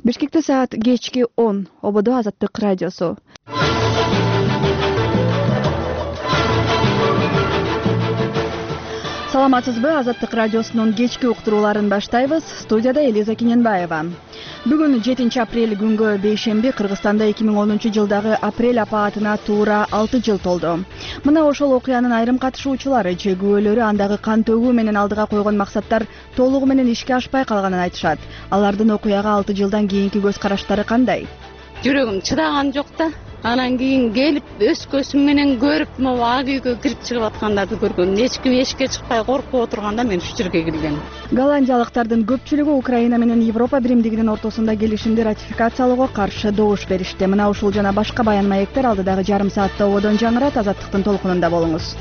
Бишкекте саат кечки 10. Ободо Азаттык радиосу. Саламатсызбы? Азаттык радиосунун кечки уктурууларын баштайбыз. Студияда Элиза Киненбаева. Бүгүн 7 апрель күнгө бейшемби Кыргызстанда 2010 жылдагы апрель апаатына туура 6 жыл толду. Мына ошол окуянын айрым катышуучулары же күбөлөрү андагы кан төгүү менен алдыга койгон максаттар толугу менен ишке ашпай калганын айтышат. Алардын окуяга 6 жылдан кийинки көз караштары кандай? Жүрөгүм чыдаган жок да. Анан кийин келип өз көзүм менен көрүп, могу ак үйгө кирип чыгып аткандарды көргөн. Эч ким эшикке чыкпай коркуп отурганда мен ушу жерге киргем. Голландиялыктардын көпчүлүгү Украина менен Европа биримдигинин ортосунда келишимди ратификациялоого каршы добуш беришти. Мына ушул жана башка баян маектер алдыдагы жарым саатта ободон жаңырат. Азаттыктын толкунунда болуңуз.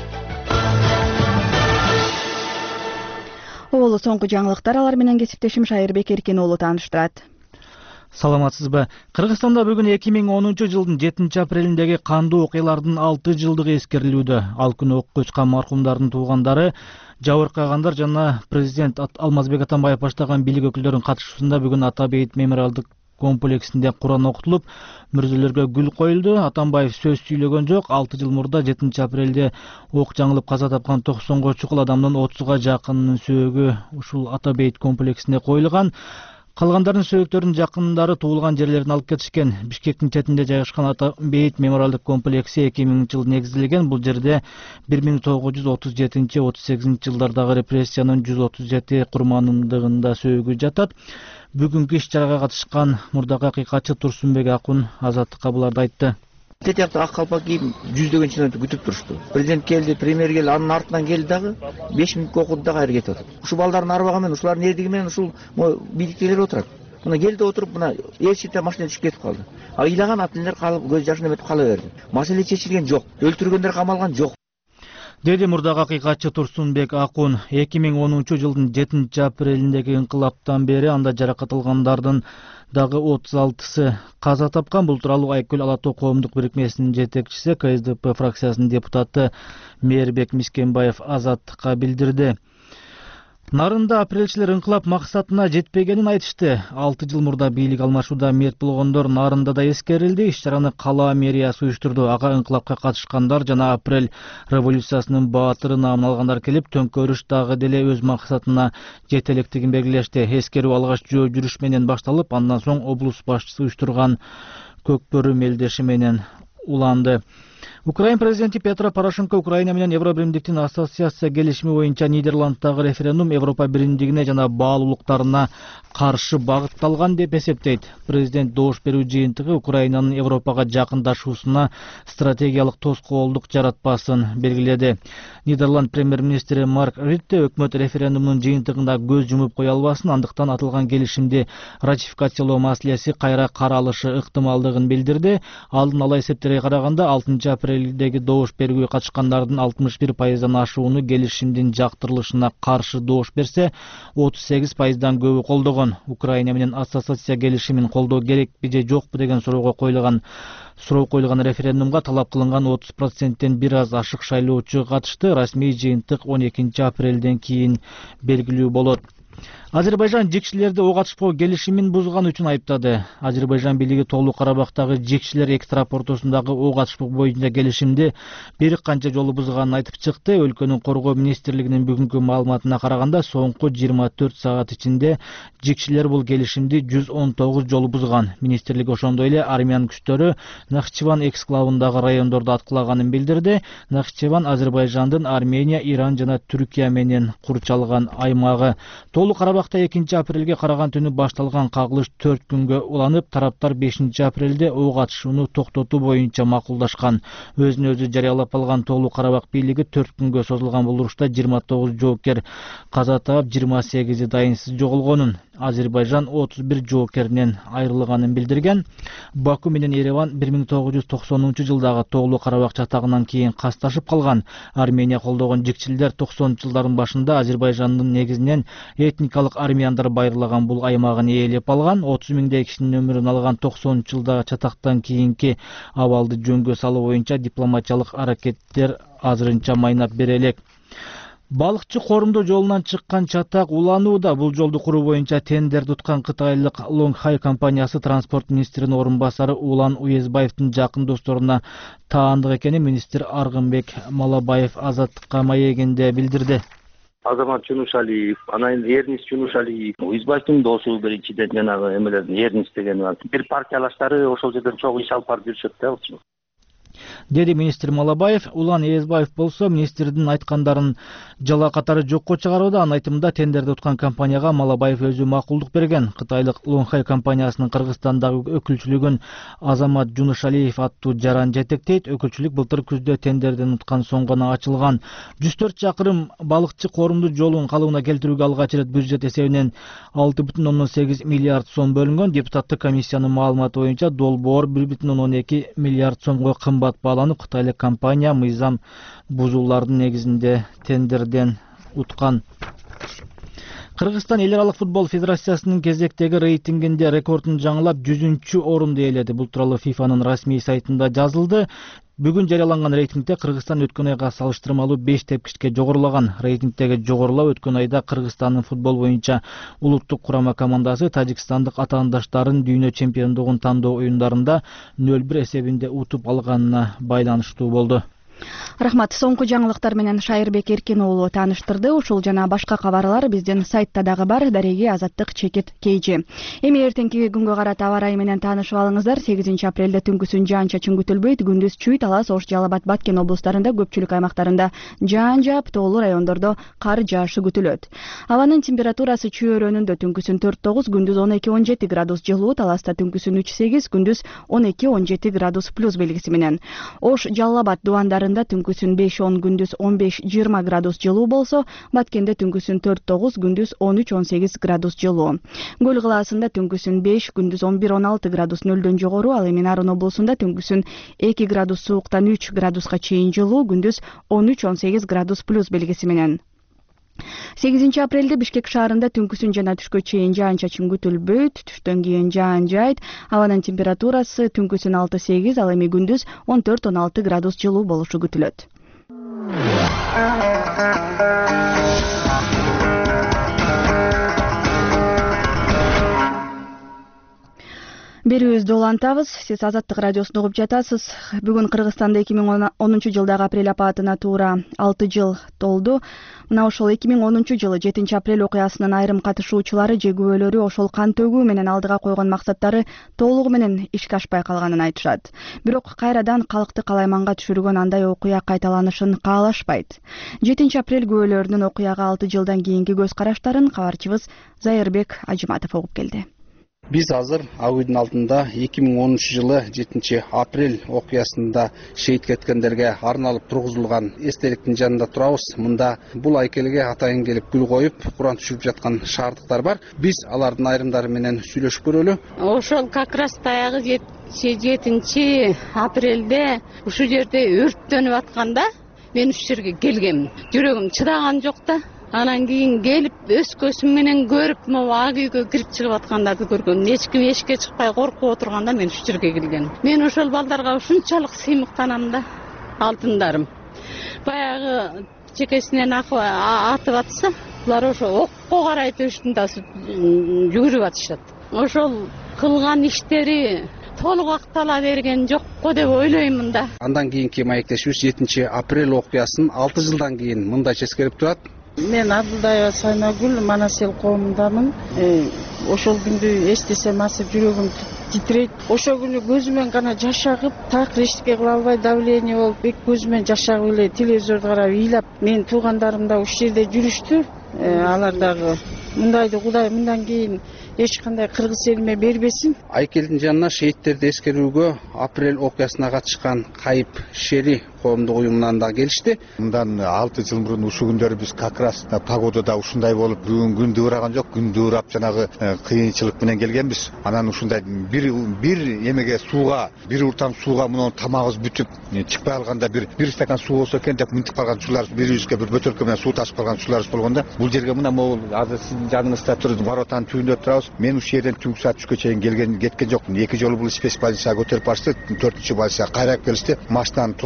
Оболу соңку жаңылыктар алар менен кесиптешим Шайырбек Эркен уулу тааныштырат. Саламатсызбы? Кыргызстанда бүгүн 2010 жылдын 7 апрелиндеги кандуу окуялардын 6 жылдыгы эскерилүүдө. Ал күнү окуп өчкөн маркумдардын туугандары, жабыркагандар жана президент Алмазбек Атамбаев баштаган бийлик өкүлдөрүнүн катышуусунда бүгүн Ата бейит мемориалдык комплексинде Куран окутулуп, мүрзөлөргө гүл коюлду. Атамбаев сөз сүйлөгөн жок. 6 жыл мурда 7 апрелде ок жаңылып каза тапкан 90го чукул адамдын 30га жакынынын сөөгү ушул Ата бейит комплексинде коюлган. Калгандардын сөөктөрүнүн жакындары туулган жерлерин алып кетишкен. Бишкектин четинде жайгашкан Ата бейит мемориалдык комплекси 2000-жылы негизделген. Бул жерде 1937-38 жылдардагы репрессиянын 137 курмандыгында сөөгү жатат. Бүгүнкү иш-чарага катышкан мурдагы акыйкатчы Турсунбек Акун Азаттыкка буларды айтты. Тетекте ак калпак кийип жүздөгөн чиновник күтүп турушту. Президент келди, премьер келди, анын артынан келди дагы 5 мүнөткө окуду дагы кайра кетип атат. Ушу балдардын арбага менен, ушулардын эрдиги менен ушул бийликтегилер отурат. Мына келди отуруп, мына элчите машина түшүп кетип калды. А ыйлаган апилер калып, көз жашын эметип кала берди. Маселе чечилген жок. Өлтүргөндөр камалган жок. Деди мурдагы акыйкатчы Турсунбек Акун. 2010 жылдын 7 апрелиндеги инкылаптан бери анда жаракат алгандардын дагы 36-сы каза тапкан. Бул тууралуу Айкөл Ала Тоо коомдук бирикмесинин жетекчиси, КСДП фракциясынын депутаты Мээрбек Мискенбаев Азаттыкка билдирди. Нарында апрелчилер инкылап максатына жетпегенин айтышты. 6 жыл мурда бийлик алмашууда мерт болгондор Нарында да эскерилди. Иш-чараны кала мэриясы уюштурду. Ага инкылапка катышкандар жана апрель революциясынын баатыры наамын алгандар келип, төңкөрүш дагы деле өз максатына жете электигин белгилешти. Эскерүү алгач жөө жүрүш менен башталып, андан соң облус башчысы уюштурган көкбөрү мелдеши менен уланды. Украин президенти Петро Порошенко Украина менен Евро биримдиктин ассоциация келишими боюнча Нидерланддагы референдум Европа биримдигине жана баалуулуктарына каршы багытталган деп эсептейт. Президент добуш берүү жыйынтыгы Украинанын Европага жакындашуусуна стратегиялык тоскоолдук жаратпасын белгиледи. Нидерланд премьер-министри Марк Рютте өкмөт референдумдун жыйынтыгында көз жумуп кое албасын, андыктан атылган келишимди ратификациялоо маселеси кайра каралышы ыктымалдыгын билдирди. Алдын ала эсептерге караганда 6 апрелдеги добуш берүүгө катышкандардын 61%дан ашууну келишимдин жактырылышына каршы добуш берсе, 38%дан көбү колдогон. Украина менен ассоциация келишимин колдоо керекпи же жокпу деген суроо коюлган референдумга талап кылынган 30%тен бир аз ашык шайлоочу катышты. Расмий жыйынтык 12 апрелден кийин белгилүү болот. Азербайжан жикшилерди ок атышпоо келишимин бузган үчүн айыптады. Азербайжан бийлиги Тоолуу Карабактагы жикшилер эки тарап ортосундагы ок атышпоо боюнча келишимди бир канча жолу бузганын айтып чыкты. Өлкөнүн коргоо министрлигинин бүгүнкү маалыматына караганда, соңку 24 саат ичинде жикшилер бул келишимди 119 жолу бузган. Министрлик ошондой эле армян күчтөрү Нахчыван эксклавындагы райондорду аткылаганын билдирди. Нахчыван Азербайжандын Армения, Иран жана Түркия менен курчалган аймагы. Тоолуу Карабакта 2 апрелге караган түнү башталган кагылыш 4 күнгө уланып, тараптар 5 апрелде ок атышууну токтотуу боюнча макулдашкан. Өзүн өзү жарыялап алган Тоолуу Карабак бийлиги 4 күнгө созулган бул урушта 29 жоокер каза таап, 28 дайынсыз жоголгонун, Азербайжан 31 жоокеринен айрылганын билдирген. Баку менен Ереван 1990 жылдагы Тоолуу Карабак чатагынан кийин касташып калган. Армения колдогон жикчилер 90 жылдардын башында Азербайжандын негизинен этникалык армяндар байырлаган бул аймагын ээлеп алган. 30 миңдей кишинин өмүрүн алган 90 жылдагы чатактан кийинки абалды жөнгө салуу боюнча дипломатиялык аракеттер азырынча майнап бере элек. Балыкчы корундоо жолунан чыккан чатак уланууда. Бул жолду куруу боюнча тендерди уткан кытайлык Лонгхай компаниясы транспорт министринин орун басары Улан Уезбаевдин жакын досторуна таандык экенин министр Аргынбек Малабаев Азаттыкка маегинде билдирди. Азамат Жунушалиев, анан Эрнис Жунушалиев, Уезбаевдин досу биринчиден жанагы эмелердин Эрнис деген бир партиялаштары ошол жерден чогуу иш алып барып жүрүшөт да. Деди министр Малабаев. Улан Уезбаев болсо министрдин айткандарын жала катары жокко чыгарууда. Анын айтымында тендерди уткан компанияга Малабаев өзү макулдук берген. Кытайлык Лонгхай компаниясынын Кыргызстандагы өкүлчүлүгүн Азамат Жунушалиев аттуу жаран жетектейт. Өкүлчүлүк былтыр күздө тендердин уткан соң гана ачылган. 104 чакырым балыкчы корунду жолун калыбына келтирүүгө алгач ирет бюджет эсебинен 6,8 миллиард сом бөлүнгөн. Депутаттык комиссиянын маалыматы боюнча долбоор 1,12 миллиард сомго кымбат бааланып, кытайлык компания мыйзам бузуулардын негизинде тендерден уткан. Кыргызстан эл аралык футбол федерациясынын кезектеги рейтингинде рекордун жаңылап 100-чү орунду ээледи. Бул тууралуу ФИФАнын расмий сайтында жазылды. Бүгүн жарыяланган рейтингде Кыргызстан өткөн айга салыштырмалуу 5 тепкичке жогорулаган. Рейтингдеги жогорулоо өткөн айда Кыргызстандын футбол боюнча улуттук курама командасы тажикстандык атаандаштарын дүйнө чемпиондугун тандоо оюндарында 0-1 эсебинде утуп алганына байланыштуу болду. Рахмат. Соңку жаңылыктар менен Шайырбек Эркин уулу тааныштырды. Ушул жана башка кабарлар биздин сайтта дагы бар. Дареги Азаттык Чекит Кейжи. Эми эртеңки күнгө карата аба ырайы менен таанышып алыңыздар. 8 апрелде түнкүсүн жаан-чачын күтүлбөйт. Күндүз Чүй, Талас, Ош, Жалал Абад, Баткен облустарында көпчүлүк аймактарында жаан жаап, тоолуу райондордо кар жаашы күтүлөт. Абанын температурасы Чүй өрөөнүндө түнкүсүн 4-9, күндүз 12-17 градус жылуу, Таласта түнкүсүн 3-8, күндүз 12-17 градус плюс белгиси менен. Ош, Жалал Абад дубандарында түнкүсүн 5-10, күндүз 15-20 градус жылуу болсо, Баткенде түнкүсүн 4-9, күндүз 13-18 градус жылуу. Көл кылаасында түнкүсүн 5, күндүз 11-16 градус нөлдөн жогору, ал эми Нарын облусунда түнкүсүн 2 градус сууктан 3 градуска чейин жылуу, күндүз 13-18 градус плюс белгиси менен. 8 апрелде Бишкек шаарында түнкүсүн жана түшкө чейин жаан-чачын күтүлбөйт, түштөн кийин жаан жайт. Абанын температурасы түнкүсүн 6-8, ал эми күндүз 14-16 градус жылуу болушу күтүлөт. Берүүбүздү улантабыз. Сиз Азаттык радиосун угуп жатасыз. Бүгүн Кыргызстанда 2010-жылдагы апрель апаатына туура 6 жыл толду. Мына ошол 2010-жылы 7 апрель окуясынын айрым катышуучулары же күбөлөрү ошол кан төгүү менен алдыга койгон максаттары толугу менен ишке ашпай калганын айтышат. Бирок кайрадан калкты калайманга түшүргөн андай окуя кайталанышын каалашпайт. 7 апрель күбөлөрүнүн окуяга 6 жылдан кийинки көз караштарын кабарчыбыз Зайырбек Ажыматов угуп келди. Биз азыр ак үйдүн алдында 2010-жылы 7 апрель окуясында шейит кеткендерге арналып тургузулган эстеликтин жанында турабыз. Мында бул айкелге атайын келип гүл коюп, Куран түшүрүп жаткан шаардыктар бар. Биз алардын айрымдары менен сүйлөшүп көрөлү. Ошол как раз баягы 7 апрелде ушул жерде өрттөнүп атканда мен ушул жерге келгем. Жүрөгүм чыдаган жок да. Анан кийин келип өз көзүм менен көрүп, ак үйгө кирип чыгып аткандарды көргөм. Эч ким эшикке чыкпай коркуп отурганда мен ушул жерге келгем. Мен ошол балдарга ушунчалык сыймыктанам да, алтындарым. Баягы чекесинен атып атса, булар ошо окко карай төштүн жүгүрүп атышат. Ошол кылган иштери толук актала берген жокко деп ойлоймун да. Андан кийинки маектешибиз 7 апрель окуясын 6 жылдан кийин мындайча эскерип турат. Мен Абдулдаева Сайнагүл, Манасел коомундамын. Ошол күндү эстесем асып жүрөгүм титрейт. Ошол күнү көзүмөн гана жаш агып, такыр эчтеке кыла албай давление болуп, бек көзүмөн жаш агып эле телевизорду карап ыйлап, менин туугандарым да ушул жерде жүрүштү. Алар дагы мындайды Кудай мындан кийин эч кандай кыргыз элиме бербесин. Айкелдин жанына шейттерди эскерүүгө апрель окуясына катышкан Кайып Шери коомдук уюмунан да келишти. Мындан 6 жыл мурун ушул күндөрү биз как раз погодада ушундай болуп, бүгүн күн дыбыраган жок, күн дыбырап жанагы кыйынчылык менен келгенбиз. Анан ушундай бир эмеге сууга, бир уртам сууга мунун тамагыбыз бүтүп чыкпай калганда бир стакан суу болсо экен деп мынтип калган учурлар, бирибизге бир бөтөлкө менен суу ташып калган учурларыбыз болгондо, бул жерге мына могул азыр сиздин жаныңызда туруп баротанын түбүндө турабыз. Мен ушул жерден түнкү саат 3кө чейин кеткен жокмун. 2 жолу бул спец больницага көтөрүп барышты, 4-чү больницага кайрап келишти. Машинанын тросу менен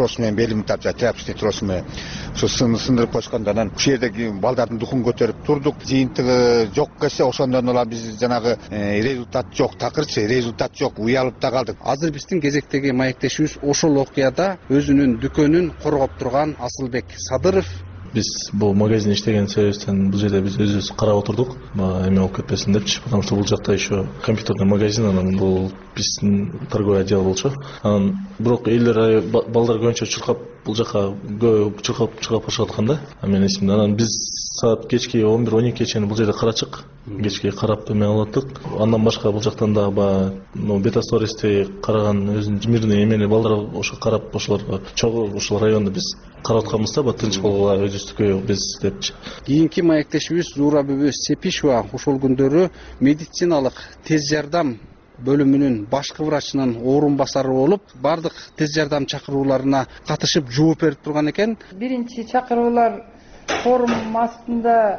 элим тапча тряпочный тросуме ошо сындырып коюшканда анан ушул жердеги балдардын духун көтөрүп турдук. Жыйынтыгы жок келсе ошондон улам биз жанагы результат жок, такырчы результат жок, уялып да калдык. Азыр биздин кезектеги маектешибиз ошол окуяда өзүнүн дүкөнүн коргоп турган Асылбек Садыров. Биз бул магазин иштеген себептен бул жерде биз өзүбүз карап отурдук, эме болуп кетпесин депчи, потому что бул жакта еще компьютерный магазин, анан бул биздин торговый отдел болчу. Анан бирок элдер балдар көбүнчө чуркап бул жака чуркап башып аткан да. Мен эсимде, анан биз саат кечки 11-12 чейин бул жерде карачык, кечки карап эме кылып аттык. Андан башка бул жактан да бета-стористи караган өзүнүн мирный эмени балдар ошо карап, ошолорго чогуу ушул районду биз карап атканбыз да, тынч болгула өзүбүздүкү биз депчи. Кийинки маектешибиз Зуура бүбү Сепишева ошол күндөрү медициналык тез жардам бөлүмүнүн башкы врачынын орун басары болуп, бардык тез жардам чакырууларына катышып жооп берип турган экен. Биринчи чакыруулар форум астында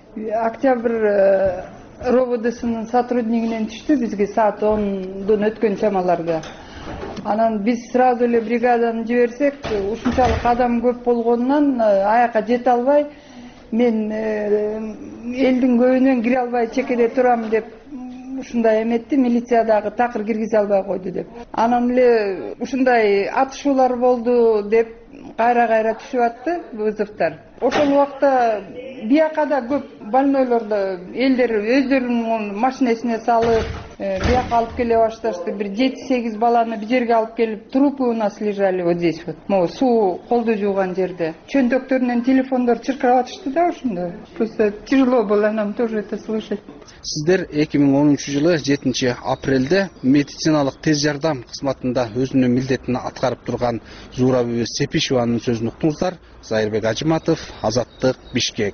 Октябрь РОВДсынын сотруднигинен түштү бизге саат 10дон өткөн чамаларда. Анан биз сразу эле бригаданы жиберсек, ушунчалык адам көп болгонунан аяка жете албай, мен элдин көбүнөн кире албай чекеде турам деп ушундай эметти, милиция дагы такыр киргизе албай койду деп. Анан эле ушундай атышуулар болду деп кайра түшүп атты вызовдор. Ошол убакта бияка да көп больнойлорду элдер өздөрүнүн машинесине салып, бияка алып келе башташты. Бир 7-8 баланы бир жерге алып келип, трупы у нас лежали вот здесь вот. Могу суу колду жууган жерде. Чөнтөктөрүнөн телефондор чыркырап атышты да ошондо. Просто тяжело было нам тоже это слышать. Сиздер 2010-жылы 7 апрелде медициналык тез жардам кызматында өзүнүн милдетин аткарып турган Зуура бүбү Сепишеванын сөзүн уктуңуздар. Зайырбек Ажыматов, Азаттык, Бишкек.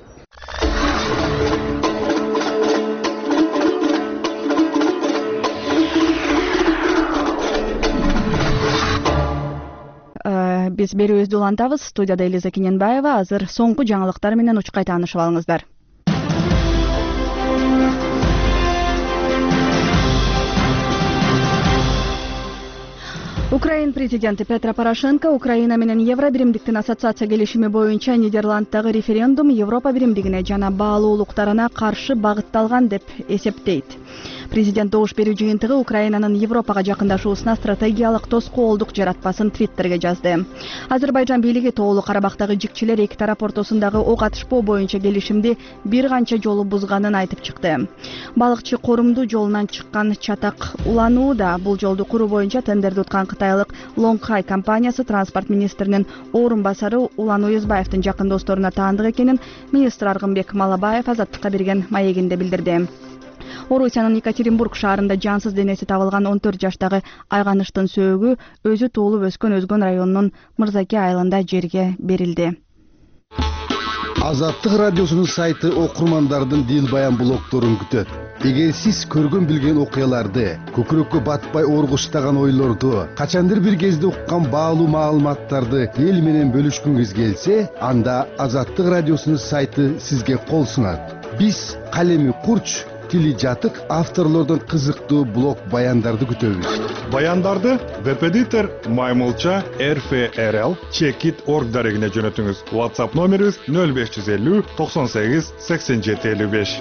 Биз берүүбүздү улантабыз. Студияда Элиза Киненбаева. Азыр соңку жаңылыктар менен учкай таанышып алыңыздар. Украин президенти Петро Порошенко Украина менен Евро биримдиктин ассоциация келишими боюнча Нидерланддагы референдум Европа биримдигине жана баалуулуктарына каршы багытталган деп эсептейт. Президент добуш берүү жыйынтыгы Украинанын Европага жакындашуусуна стратегиялык тоскоолдук жаратпасын Твиттерге жазды. Азербайжан бийлиги Тоолуу Карабактагы жикчилер эки тарап ортосундагы ок атышпоо боюнча келишимди бир канча жолу бузганын айтып чыкты. Балыкчы корумду жолунан чыккан чатак уланууда. Бул жолду куруу боюнча тендерди уткан кытайлык Лонгхай компаниясы транспорт министринин орун басары Улан Уюзбаевдин жакын досторуна таандык экенин министр Аргынбек Малабаев Азаттыкка берген маегинде билдирди. Орусиянын Екатеринбург шаарында жансыз денеси табылган 14 жаштагы айганыштын сөөгү өзү туулуп өскөн Өзгөн районунун Мырзаке айылында жерге берилди. Азаттык радиосунун сайты окурмандардын дил баян блогторун күтөт. Эгер сиз көргөн билген окуяларды, көкүрөккө батпай оргуштаган ойлорду, качандыр бир кезде уккан баалуу маалыматтарды эл менен бөлүшкүңүз келсе, анда Азаттык радиосунун сайты сизге кол сунат. Биз калеми курч, тили жатык авторлордон кызыктуу блог баяндарды күтөбүз. Баяндарды Веб-эдитор Маймылча RFRL Checkit.org дарегине жөнөтүңүз. WhatsApp номерибиз 0550 98 87 55.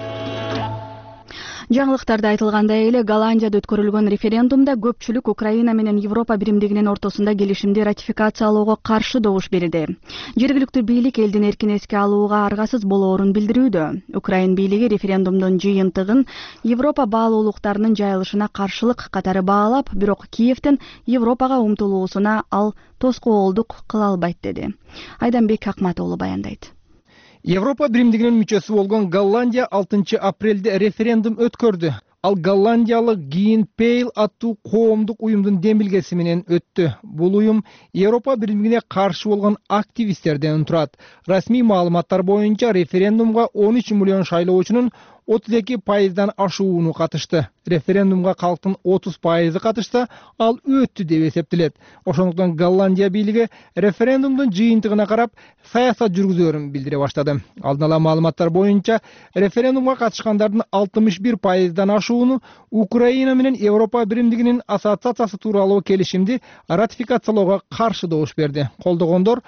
Жаңылыктарда айтылгандай эле Голландияда өткөрүлгөн референдумда көпчүлүк Украина менен Европа биримдигинин ортосунда келишимди ратификациялоого каршы добуш берди. Жергиликтүү бийлик элдин эркин эске алууга аргасыз болоорун билдирүүдө. Украин бийлиги референдумдун жыйынтыгын Европа баалуулуктарынын жайылышына каршылык катары баалап, бирок Киевтен Европага умтулуусуна ал тоскоолдук кыла албайт деди. Айданбек Акматоğlu баяндайт. Европа биримдигинин мүчөсү болгон Голландия 6 апрелде референдум өткөрдү. Ал голландиялык Greenpeace аттуу коомдук уюмдун демилгеси менен өттү. Бул уюм Европа биримдигине каршы болгон активисттерден турат. Расмий маалыматтар боюнча референдумга 13 миллион шайлоочунун 32% ашууну катышты. Референдумга калктын 30% катышса, ал өттү деп эсептелет. Ошондуктан Голландия бийлиги референдумдун жыйынтыгына карап саясат жүргүзөрүн билдире баштады. Алдын ала маалыматтар боюнча, референдумга катышкандардын 61% ашууну Украина менен Европа биримдигинин ассоциациясы тууралуу келишимди ратификациялоого каршы добуш берди. Колдогондор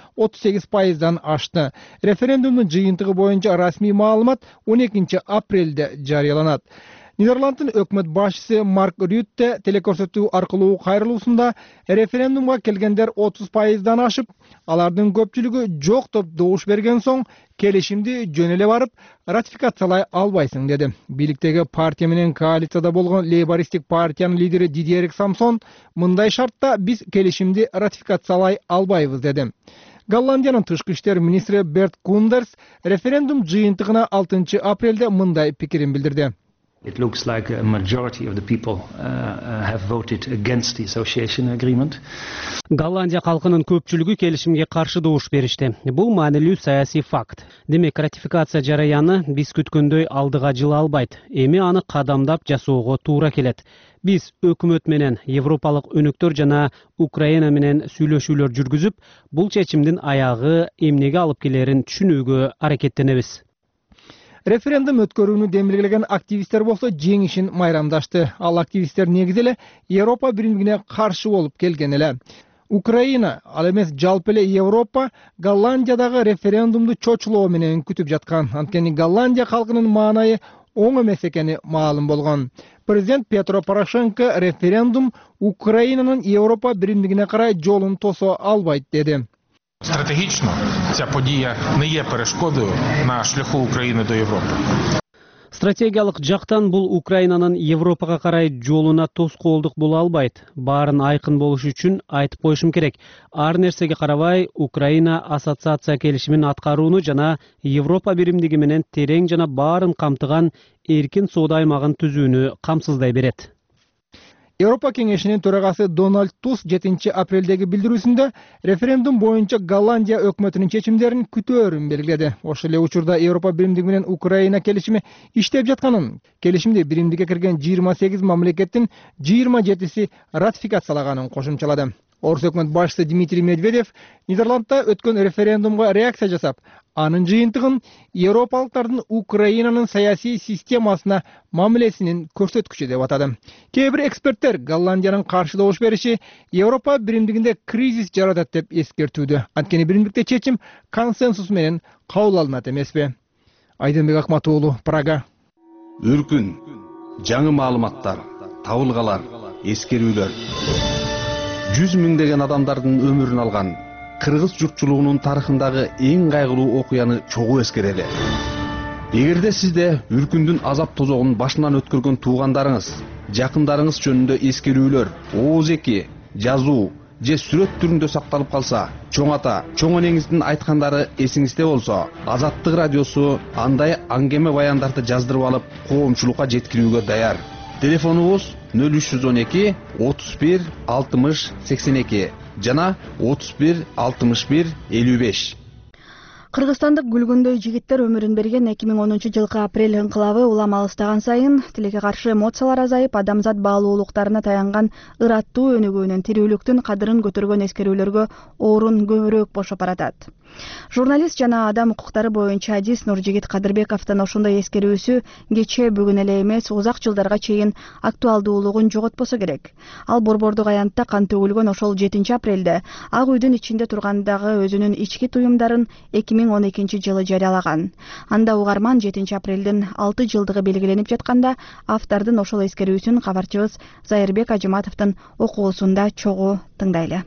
38% ашты. Референдумдун жыйынтыгы боюнча расмий маалымат 12 апрелде жарыяланат. Нидерландтын өкмөт башчысы Марк Рютте телекөрсөтүү аркылуу кайрылуусунда референдумга келгендер 30% ашып, алардын көпчүлүгү жок деп добуш берген соң келишимди жөн эле барып ратификациялай албайсың деди. Бийликтеги партия менен коалицияда болгон лейбористтик партиянын лидери Дидьер Самсон мындай шартта биз келишимди ратификациялай албайбыз деди. Голландиянын тышкы иштер министри Берт Кундерс референдум жыйынтыгына 6 апрелде мындай пикирин билдирди. It looks like a majority of the people have voted against the association agreement. Голландия калкынын көпчүлүгү келишимге каршы добуш беришти. Бул маанилүү саясий факт. Демек, ратификация жараяны биз күткөндөй алдыга жыла албайт. Эми аны кадамдап жасоого туура келет. Биз өкмөт менен европалык өнөктөр жана Украина менен сүйлөшүүлөр жүргүзүп, бул чечимдин аягы эмнеге алып келерин түшүнүүгө аракеттенебиз. Референдум өткөрүүнү демилгелеген активисттер болсо жеңишин майрамдашты. Ал активисттер негизи эле Европа биримдигине каршы болуп келген эле. Украина, ал эмес жалпы эле Европа Голландиядагы референдумду чочулоо менен күтүп жаткан. Анткени Голландия калкынын маанайы оң эмес экени маалым болгон. Президент Петро Порошенко референдум Украинанын Европа биримдигине карай жолун тосо албайт деди. Стратегічно ця подія не є перешкодою на шляху України до Європи. Стратегиялык жактан бул Украинанын Европага карай жолуна тоскоолдук боло албайт. Баарын айкын болуш үчүн айтып коюшум керек. Ар нерсеге карабай, Украина ассоциация келишимин аткарууну жана Европа биримдиги менен терең жана баарын камтыган эркин соода аймагын түзүүнү камсыздай берет. Европа кеңешинин төрагасы Дональд Туск 7 апрелдеги билдирүүсүндө референдум боюнча Голландия өкмөтүнүн чечимдерин күтөөрүн белгиледи. Ошол эле учурда Европа биримдиги менен Украина келишими иштеп жатканын, келишимди биримдикке кирген 28 мамлекеттин 27си ратификациялаганын кошумчалады. Орус өкмөт башчысы Дмитрий Медведев Нидерландта өткөн референдумга реакция жасап, анын жыйынтыгын европалыктардын Украинанын саясий системасына мамилесинин көрсөткүчү деп атады. Кээ бир эксперттер Голландиянын каршы добуш бериши Европа биримдигинде кризис жаратат деп эскертүүдө. Анткени биримдикте чечим консенсус менен кабыл алынат эмеспи? Айдынбек Акмат уулу, Прага. Үркүн, жаңы маалыматтар, табылгалар, эскерүүлөр. 100 миңдеген адамдардын өмүрүн алган кыргыз журтчулугунун тарыхындагы эң кайгылуу окуяны чогуу эскерели. Эгерде сизде үркүндүн азап тозогун башынан өткөргөн туугандарыңыз, жакындарыңыз жөнүндө эскерүүлөр, ооз-эки, жазуу же сүрөт түрүндө сакталып калса, чоң ата, чоң энеңиздин айткандары эсиңизде болсо, Азаттык радиосу андай аңгеме баяндарды жаздырып алып, коомчулукка жеткирүүгө даяр. Телефонубуз 0312 31 60 82 жана 31 61 55. Кыргызстандык гүлгөндөй жигиттер өмүрүн берген 2010 жылкы апрель ыңкылабы улам алыстаган сайын тилекке каршы эмоциялар азайып, адамзат баалуулуктарына таянган ыраттуу өнүгүүнүн тирүүлүктүн кадырын көтөргөн эскерүүлөргө орун көбүрөөк бошоп баратат. Журналист жана адам укуктары боюнча Адис Нуржигит Кадырбековдун ошондой эскерүүсү кече бүгүн эле эмес, узак жылдарга чейин актуалдуулугун жоготпосо керек. Ал борбордук аянтта кан төгүлгөн ошол 7 апрелде Ак үйдүн ичинде тургандагы өзүнүн ички туюмдарын 2012 жылы жарыялаган. Анда угарман 7 апрелдин 6 жылдыгы белгиленип жатканда автордун ошол эскерүүсүн кабарчыбыз Зайырбек Ажыматовдун окуусунда чогуу тыңдайлы.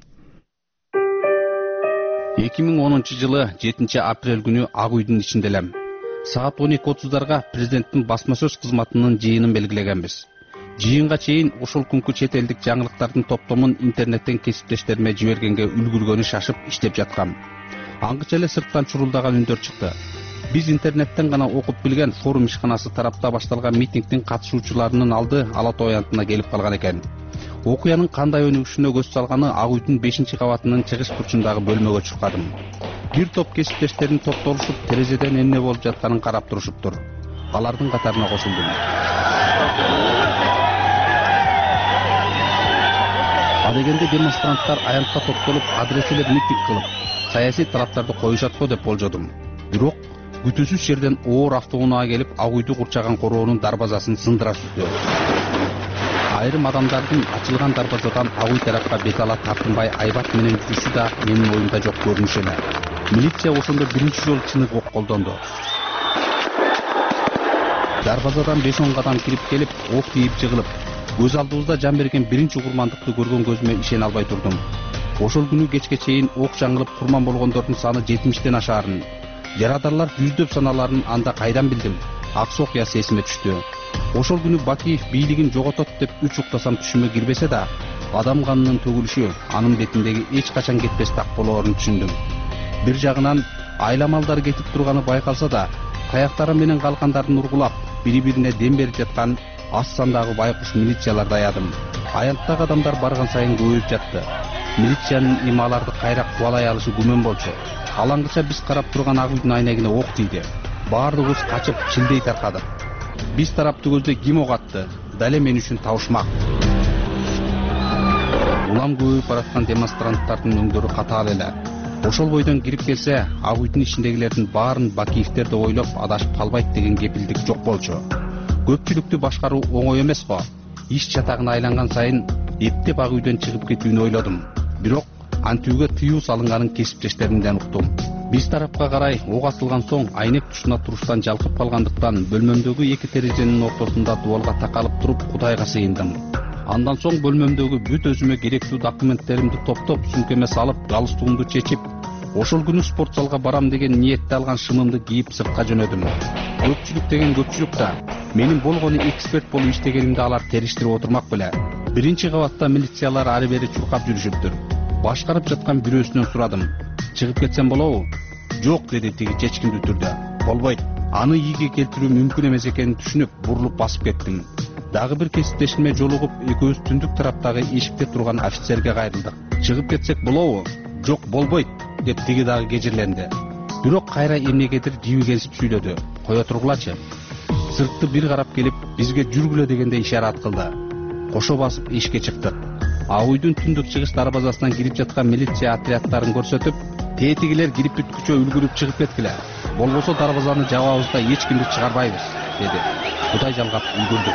2010 жылы 7 апрель күнү Ак үйдүн ичинде элем. Саат 12:30 президенттин басма сөз кызматынын жыйынын белгилегенбиз. Жыйынга чейин ошол күнкү чет элдик жаңылыктардын топтомун интернеттен кесиптештериме жибергенге үлгүргөнү шашып иштеп жаткам. Аңгыча эле сырттан чурулдаган үндөр чыкты. Биз интернеттен гана окуп билген форум ишканасы тарапта башталган митингдин катышуучуларынын алды Ала Тоо аянтына келип калган экен. Окуянын кандай өнүгүшүнө көз салганы Ак үйдүн 5-кабатынын чыгыш бурчундагы бөлмөгө чуркадым. Бир топ кесиптештерин топтолушуп терезеден эмне болуп жатканын карап турушуптур. алардын катарына кошулдум. Адегенде демонстранттар аянтка топтолуп, адреселеп митинг кылып, саясий талаптарды коюшат го деп болжодум. Бирок күтүүсүз жерден оор автоунаа келип, ак үйдү курчаган короонун дарбазасын сындыра түздү. Айрым адамдардын ачылган дарбазадан ак үй тарапка бет ала тартынбай айбат менен жүрүшү да менин оюмда жок көрүнүш эле. Милиция ошондо биринчи жолу чынык ок колдонду. Дарбазадан 5-10 кадам кирип келип, ок тийип жыгылып, көз алдыбызда жан берген биринчи курмандыкты көргөн көзүмө ишене албай турдум. Ошол күнү кечке чейин ок жаңылып курман болгондордун саны 70ден ашаарын, жарадарлар жүздөп саналарын анда кайдан билдим? Аксы окуясы эсиме түштү. Ошол күнү Бакиев бийлигин жоготот деп үч уктасам түшүмө кирбесе да, адам канынын төгүлүшү анын бетиндеги эч качан кетпес так болоорун түшүндүм. Бир жагынан айла малдары кетип турганы байкалса да, таяктары менен калкандарын ургулап, бири-бирине дем берип жаткан аз сандагы байкуш милицияларды аядым. Аянттагы адамдар барган сайын көбөйүп жатты. Милициянын ималарды кайра кубалай алышы күмөн болчу. Алаңгыча биз карап турган ак үйдүн айнегине ок тийди. Баардыгыбыз качып, чилдей таркадык. Биз тарапты көздөй ким ок атты? Дале мен үчүн табышмак. Улам көбөйүп бараткан демонстранттардын өңдөрү катаал эле. Ошол бойдон кирип келсе, ак үйдүн ичиндегилердин баарын Бакиевдер деп ойлоп адашып калбайт деген кепилдик жок болчу. Көпчүлүктү башкаруу оңой эмес го. Иш чатагына айланган сайын эптеп ак үйдөн чыгып кетүүнү ойлодум. Бирок антүүгө тыюу салынганын кесиптештеримден уктум. Биз тарапка карай ок атылган соң айнек тушуна туруштан жалкып калгандыктан бөлмөмдөгү эки терезенин ортосунда дуалга такалып туруп Кудайга сыйындым. Андан соң бөлмөмдөгү бүт өзүмө керектүү документтеримди топтоп, сумкеме салып, галстугумду чечип, ошол күнү спорт залга барам деген ниетте алган шымымды кийип сыртка жөнөдүм. Көпчүлүк деген көпчүлүк да менин болгону эксперт болуп иштегенимди алар териштирип отурмак беле. Биринчи кабатта милициялар ары бери чуркап жүрүшүптүр. Башкарып жаткан бирөөсүнөн сурадым. Чыгып кетсем болобу? Жок, деди тиги чечкиндүү түрдө. Болбойт. Аны ийге келтирүү мүмкүн эмес экенин түшүнүп, бурулуп басып кеттим. Дагы бир кесиптешиме жолугуп, экөөбүз түндүк тараптагы эшикте турган офицерге кайрылдык. Чыгып кетсек болобу? Жок, болбойт, деп тиги дагы кежирленди. Бирок кайра эмнегедир жиби келип сүйлөдү. Кое тургулачы. Сыртты бир карап келип, бизге жүргүлө дегенде ишарат кылды. Кошо басып эшикке чыктык. Ак үйдүн түндүк чыгыш дарбазасынан кирип жаткан милиция отряддарын көрсөтүп, тетигилер кирип бүткүчө үлгүрүп чыгып кеткиле. Болбосо дарбазаны жабабызда эч кимди чыгарбайбыз, деди. Кудай жалгап үлгүрдүк.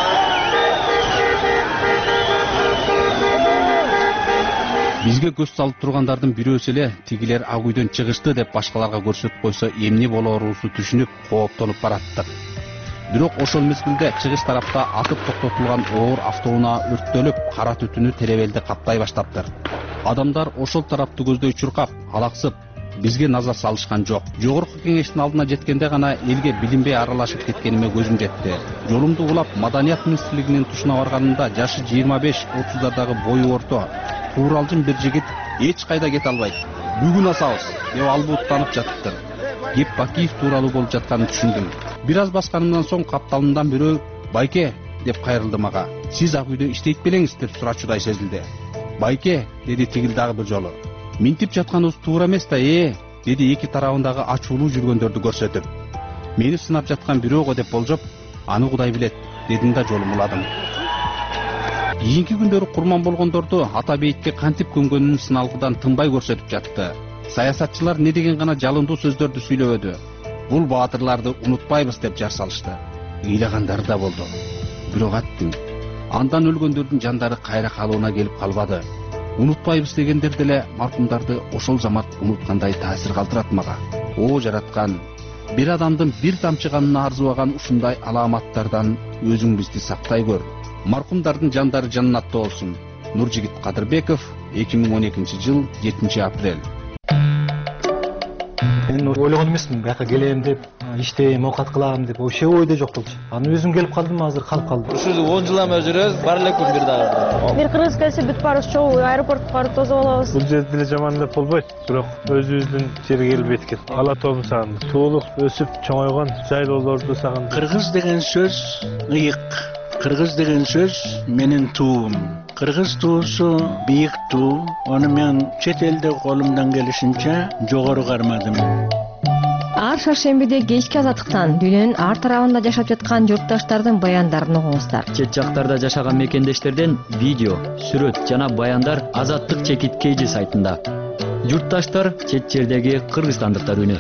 Бизге көз салып тургандардын бирөөсү эле тигилер ак үйдөн чыгышты деп башкаларга көрсөтүп койсо эмне болоорубузду түшүнүп, кооптонуп бараттык. Бирок ошол мезгилде чыгыш тарапта атып токтотулган оор автоунаа өрттөлүп, кара түтүнү теребелди каптай баштаптыр. Адамдар ошол тарапты көздөй чуркап, алаксып, бизге назар салышкан жок. Жогорку кеңештин алдына жеткенде гана элге билинбей аралашып кеткениме көзүм жетти. Жолумду улап Маданият министрлигинин тушуна барганымда жашы 25-30дардагы бою орто, тууралжын бир жигит эч кайда кете албайт. Бүгүн асабыз деп албуттанып жатыптыр. Кеп Бакиев тууралуу болуп жатканын түшүндүм. Бир аз басканымдан соң капталымдан бирөө «Байке» деп кайрылды мага. «Сиз ак үйдө иштейт белеңиз?» деп сурачудай сезилди. «Байке», деди тигил дагы бир жолу. «Минтип жатканыбыз туура эмес да, деди эки тарабындагы ачуулуу жүргөндөрдү көрсөтүп. «Мени сынап жаткан бирөө го» деп болжоп, «Аны Кудай билет», дедим да жолум уладым. Кийинки күндөрү курман болгондорду ата бейитке кантип көмгөнүн сыналгыдан тынбай көрсөтүп жатты. Саясатчылар не деген гана жалындуу сөздөрдү сүйлөбөдү. Бул баатырларды унутпайбыз деп жар салышты. Ыйлагандары да болду. Бирок аттым. Андан өлгөндөрдүн жандары кайра калыбына келип калбады. Унутпайбыз дегендер деле маркумдарды ошол замат унуткандай таасир калтырат мага. О жараткан, бир адамдын бир тамчы канына арзыбаган ушундай аламаттардан өзүң бизди сактай көр. Маркумдардын жандары жаннатта болсун. Нуржигит Кадырбеков, 2012 жыл 7 апрель. Мен ойлогон эмесмин, бияка келем деп, иштейм, оокат кылам деп, вообще ойдо жок болчу. Аны өзүм келип калдым, азыр калып калдым. Ушул 10 жылдан бери жүрөбүз, бар эле күн бир дагы. Бир кыргыз келсе бүт барыбыз чогуу аэропортко барып тосуп алабыз. Бул жерде деле жаман деп болбойт, бирок өзүбүздүн жерге келбейт экен. Ала тообун сагындым. Туулук өсүп чоңойгон жайлоолорду сагындым. Кыргыз деген сөз ыйык. Кыргыз деген сөз менин туум. Кыргыз туусу бийик туу. Аны мен чет элде колумдан келишинче жогору кармадым. Ар шаршембиде кечки Азаттыктан дүйнөнүн ар тарабында жашап жаткан журтташтардын баяндарын угуңуздар. Чет жактарда жашаган мекендештерден видео, сүрөт жана баяндар Азаттык чекит KG сайтында. Журтташтар чет жердеги кыргызстандыктар үнү.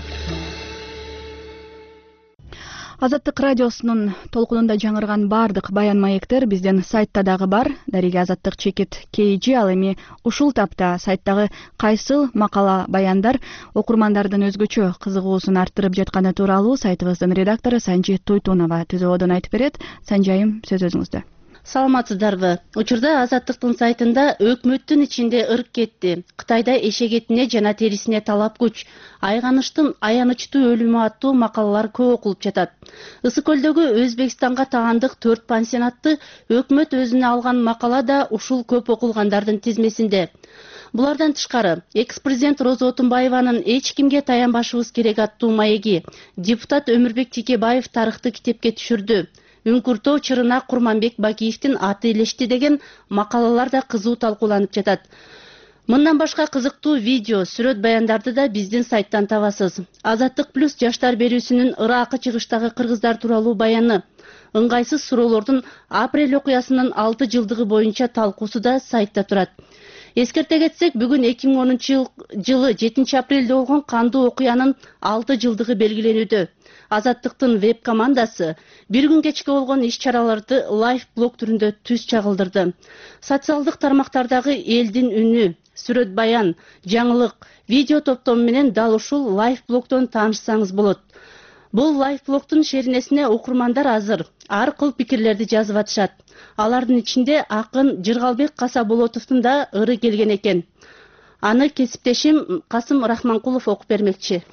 Азаттык радиосунун толкунунда жаңырган бардык баян маектер бизден сайтта дагы бар. Дареги Азаттык чекит KG ал эми ушул тапта сайттагы кайсыл макала баяндар окурмандардын өзгөчө кызыгуусун арттырып жатканы тууралуу сайтыбыздын редактору Санжи Туйтунова түзөөдөн айтып берет. Санжайым, сөз өзүңүздө. Саламатсыздарбы? Учурда Азаттыктын сайтында өкмөттүн ичинде ырк кетти. Кытайда эшек этине жана терисине талап күч. Айганыштын аянычтуу өлүмү аттуу макалалар көп окулуп жатат. Ысык көлдөгү Өзбекстанга таандык 4 пансионатты өкмөт өзүнө алган макала да ушул көп окулгандардын тизмесинде. Булардан тышкары, экс-президент Роза Отунбаеванын эч кимге таянбашыбыз керек аттуу маеги депутат Өмүрбек Текебаев тарыхты китепке түшүрдү. Үңкүртөө чырына Курманбек Бакиевдин аты илешти деген макалалар да кызуу талкууланып жатат. Мындан башка кызыктуу видео, сүрөт баяндарды да биздин сайттан табасыз. Азаттык плюс жаштар берүүсүнүн Ыракы чыгыштагы кыргыздар тууралуу баяны, ыңгайсыз суроолордун апрель окуясынын 6 жылдыгы боюнча талкуусу да сайтта турат. Эскерте кетсек, бүгүн 2010 жылы 7 апрелде болгон кандуу окуянын 6 жылдыгы белгиленүүдө. Азаттыктын веб командасы бир күн кечке болгон иш-чараларды лайв блог түрүндө түз чагылдырды. Социалдык тармактардагы элдин үнү, сүрөт баян, жаңылык, видео топтому менен дал ушул лайв блогдон таанышсаңыз болот. Бул лайв блогдун шеринесине окурмандар азыр ар кыл пикирлерди жазып атышат. Алардын ичинде акын Жыргалбек Касаболотовдун да ыры келген экен. Аны кесиптешим Касым Рахманкулов окуп бермекчи.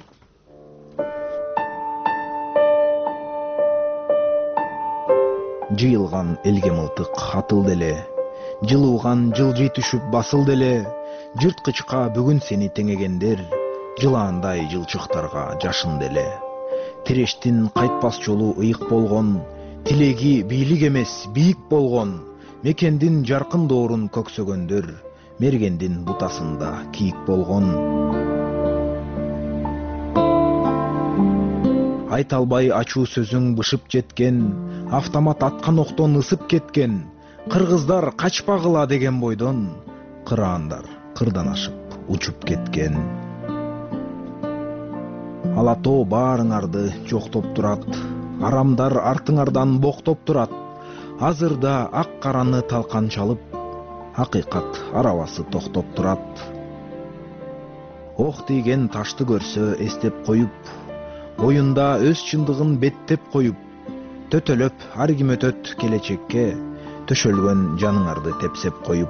Жыйылган элге мылтык атылды эле, жылууган жылжый түшүп басылды эле, жырткычка бүгүн сени теңегендер, жылаандай жылчыктарга жашынды эле. Тирештин кайтпас жолу ыйык болгон, тилеги бийлик эмес бийик болгон, мекендин жаркын доорун көксөгөндөр, мергендин бутасында кийик болгон. Айта албай ачуу сөзүң бышып жеткен, автомат аткан октон ысып кеткен, кыргыздар качпагыла деген бойдон, кыраандар кырдан ашып учуп кеткен. Ала тоо баарыңарды жоктоп турат, арамдар артыңардан боктоп турат. Азырда ак караны талкан чалып, акыйкат арабасы токтоп турат. Ок тийген ташты көрсө эстеп коюп, оюнда өз чындыгын беттеп коюп, төтөлөп ар ким өтөт келечекке, төшөлгөн жаныңарды тепсеп коюп.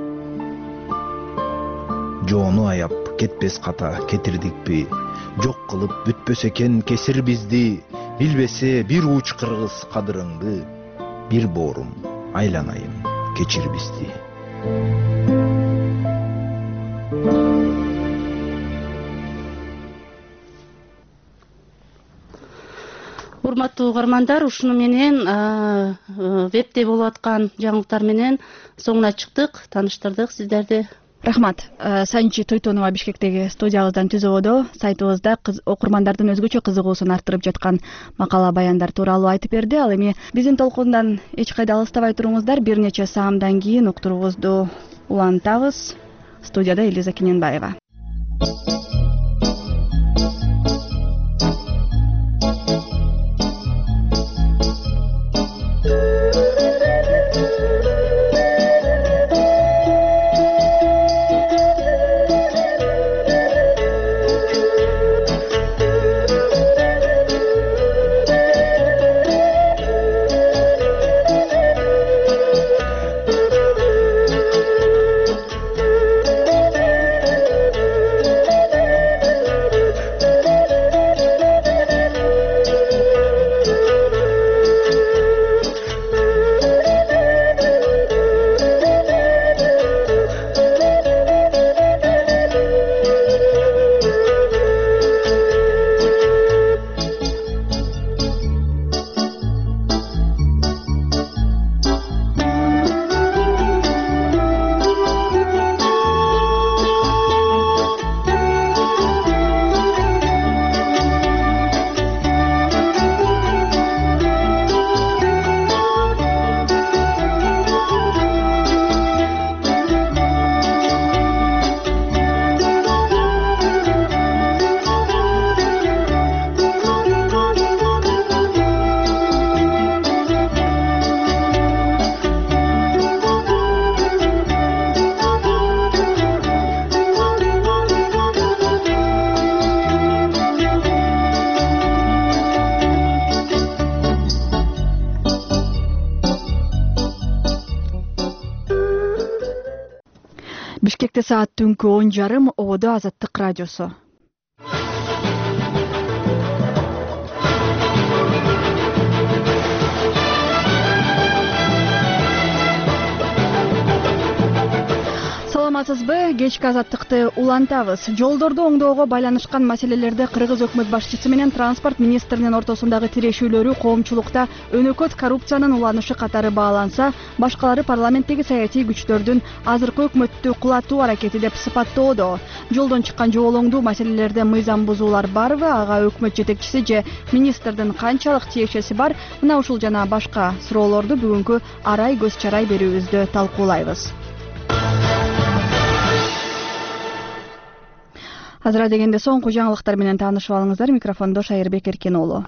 Жоону аяп кетпес ката кетирдикпи, жок кылып бүтпөс экен кесир бизди, билбесе бир уч кыргыз кадырыңды, бир боорум айланайын кечир бизди. Урматтуу угармандар, ушуну менен вебде болуп аткан жаңылыктар менен соңуна чыктык, тааныштырдык сиздерди. Рахмат. Санжи Туйтунова Бишкектеги студиябыздан түзөөдө сайтыбызда окурмандардын өзгөчө кызыгуусун арттырып жаткан макала баяндар тууралуу айтып берди. Ал эми биздин толкундан эч кайда алыстабай туруңуздар, бир нече саамдан кийин уктуруубузду улантабыз. Студияда Элиза Кененбаева. Бишкекте саат түнкү 10:30 Ободо Азаттык радиосу. Саламатсызбы? Кечки азаттыкты улантабыз. Жолдорду оңдоого байланышкан маселелерде Кыргыз өкмөт башчысы менен транспорт министринин ортосундагы тирешүүлөрү коомчулукта өнөкөт коррупциянын уланышы катары бааланса, башкалары парламенттеги саясий күчтөрдүн азыркы өкмөттү кулатуу аракети деп сыпаттоодо. Жолдон чыккан жоолоңдуу маселелерде мыйзам бузуулар барбы? Ага өкмөт жетекчиси же министрдин канчалык тиешеси бар? Мына ушул жана башка суроолорду бүгүнкү арай көз чарай берүүбүздө талкуулайбыз. Азыра дегенде соңку жаңылыктар менен таанышып алыңыздар. Микрофондо Шайырбек Эркен уулу.